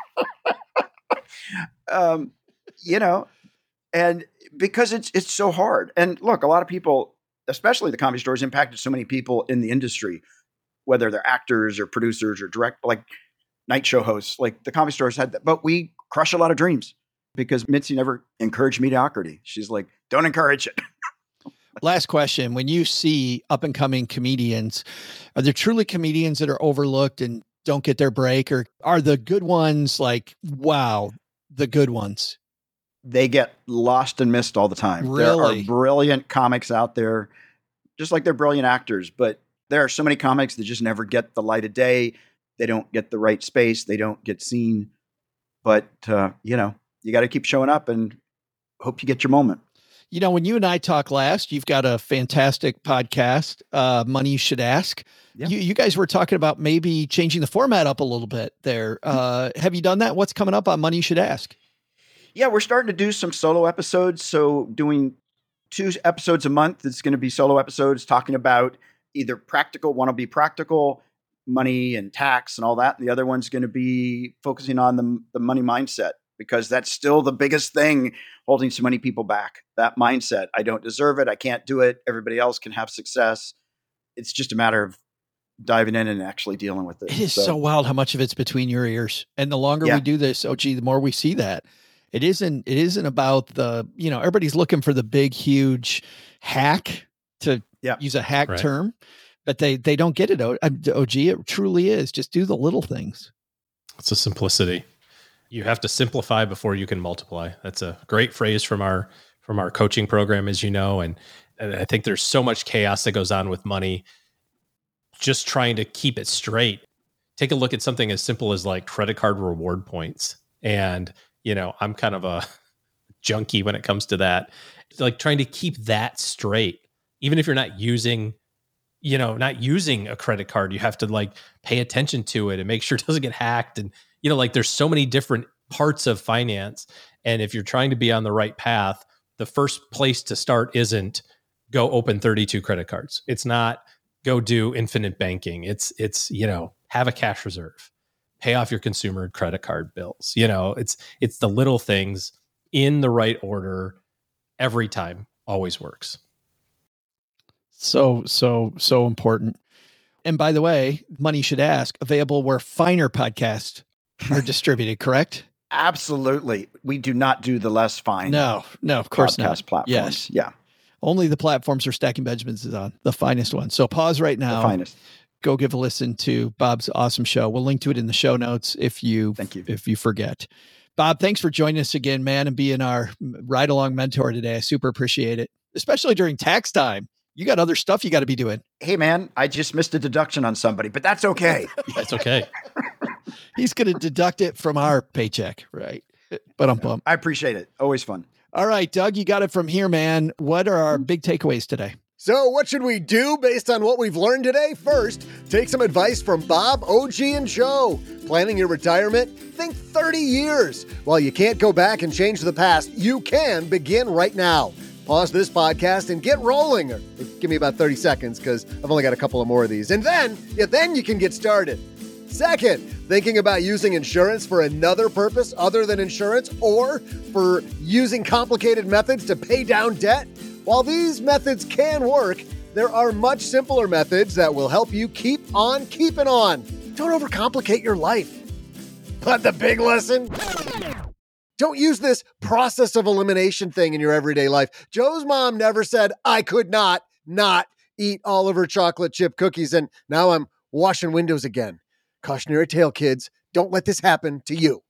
um, you know, and because it's it's so hard. And look, a lot of people, especially the Comedy Store, has impacted so many people in the industry, whether they're actors or producers or direct, like night show hosts. Like the Comedy Store's had that, but we crush a lot of dreams because Mitzi never encouraged mediocrity. She's like, don't encourage it. Last question. When you see up and coming comedians, are there truly comedians that are overlooked and don't get their break, or are the good ones like, wow, the good ones? They get lost and missed all the time. Really? There are brilliant comics out there, just like they're brilliant actors, but there are so many comics that just never get the light of day. They don't get the right space. They don't get seen. But, uh, you know, you got to keep showing up and hope you get your moment. You know, when you and I talked last, you've got a fantastic podcast, uh, Money You Should Ask. Yeah. You, you guys were talking about maybe changing the format up a little bit there. Uh, have you done that? What's coming up on Money You Should Ask? Yeah, we're starting to do some solo episodes. So doing two episodes a month, it's going to be solo episodes talking about either practical, one will be practical, money and tax and all that. And the other one's going to be focusing on the, the money mindset, because that's still the biggest thing holding so many people back. That mindset. I don't deserve it. I can't do it. Everybody else can have success. It's just a matter of diving in and actually dealing with it. It is so, so wild how much of it's between your ears. And the longer yeah. we do this, oh gee, the more we see that. It isn't, it isn't about the, you know, everybody's looking for the big, huge hack, to yeah. use a hack right. term, but they, they don't get it. O G, it truly is. Just do the little things. It's a simplicity. You have to simplify before you can multiply. That's a great phrase from our, from our coaching program, as you know. And, and I think there's so much chaos that goes on with money, just trying to keep it straight. Take a look at something as simple as like credit card reward points. And, you know, I'm kind of a junkie when it comes to that. It's like trying to keep that straight. Even if you're not using, you know, not using a credit card, you have to like pay attention to it and make sure it doesn't get hacked. And, you know, like there's so many different parts of finance. And if you're trying to be on the right path, the first place to start isn't go open thirty-two credit cards. It's not go do infinite banking. It's, it's, you know, have a cash reserve, pay off your consumer credit card bills. You know, it's, it's the little things in the right order every time, always works. So, so, so important. And by the way, Money You Should Ask, available where finer podcasts are distributed, correct? Absolutely. We do not do the less fine. No, no, of course not. Platforms. Yes. Yeah. Only the platforms where Stacking Benjamins is on, the finest one. So pause right now. The finest. Go give a listen to Bob's awesome show. We'll link to it in the show notes if you, Thank you. if you forget. Bob, thanks for joining us again, man, and being our ride along mentor today. I super appreciate it, especially during tax time. You got other stuff you got to be doing. Hey, man, I just missed a deduction on somebody, but that's okay. That's okay. He's going to deduct it from our paycheck, right? But I'm bummed. I appreciate it. Always fun. All right, Doug, you got it from here, man. What are our big takeaways today? So what should we do based on what we've learned today? First, take some advice from Bob, O G, and Joe. Planning your retirement? Think thirty years. While you can't go back and change the past, you can begin right now. Pause this podcast and get rolling. Or give me about thirty seconds because I've only got a couple of more of these. And then, yeah, then you can get started. Second, thinking about using insurance for another purpose other than insurance, or for using complicated methods to pay down debt? While these methods can work, there are much simpler methods that will help you keep on keeping on. Don't overcomplicate your life. But the big lesson? Don't use this process of elimination thing in your everyday life. Joe's mom never said, I could not not eat all of her chocolate chip cookies, and now I'm washing windows again. Cautionary tale, kids. Don't let this happen to you.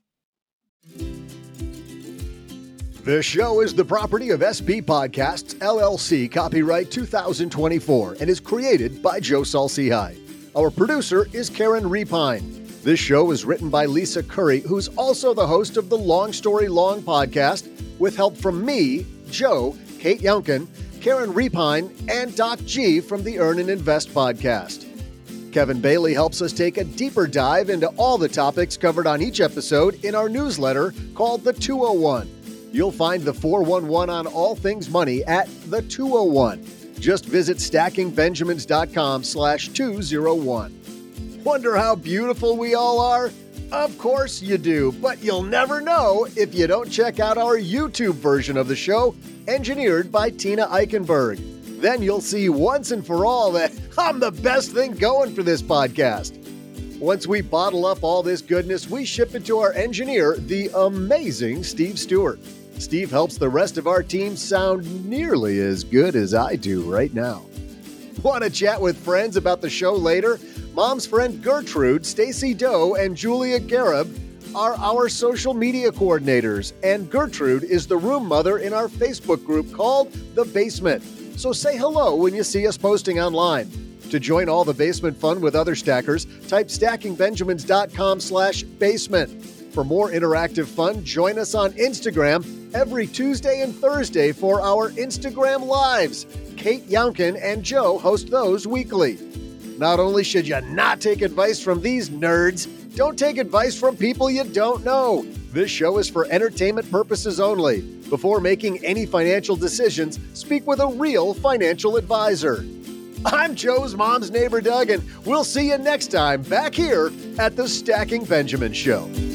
This show is the property of S B Podcasts, L L C, copyright two thousand twenty-four, and is created by Joe Saul-Sehy. Our producer is Karen Repine. This show is written by Lisa Curry, who's also the host of the Long Story Long podcast, with help from me, Joe, Kate Younkin, Karen Repine, and Doc G from the Earn and Invest podcast. Kevin Bailey helps us take a deeper dive into all the topics covered on each episode in our newsletter called The two oh one. You'll find the four one one on all things money at The two oh one. Just visit stackingbenjamins.com slash 201. Wonder how beautiful we all are? Of course you do, but you'll never know if you don't check out our YouTube version of the show, engineered by Tina Eichenberg. Then you'll see once and for all that I'm the best thing going for this podcast. Once we bottle up all this goodness, we ship it to our engineer, the amazing Steve Stewart. Steve helps the rest of our team sound nearly as good as I do right now. Want to chat with friends about the show later? Mom's friend Gertrude, Stacy Doe, and Julia Garib are our social media coordinators, and Gertrude is the room mother in our Facebook group called The Basement. So say hello when you see us posting online. To join all the basement fun with other stackers, type stackingbenjamins.com slash basement. For more interactive fun, join us on Instagram every Tuesday and Thursday for our Instagram Lives. Kate Younkin and Joe host those weekly. Not only should you not take advice from these nerds, don't take advice from people you don't know. This show is for entertainment purposes only. Before making any financial decisions, speak with a real financial advisor. I'm Joe's mom's neighbor, Doug, and we'll see you next time back here at the Stacking Benjamin Show.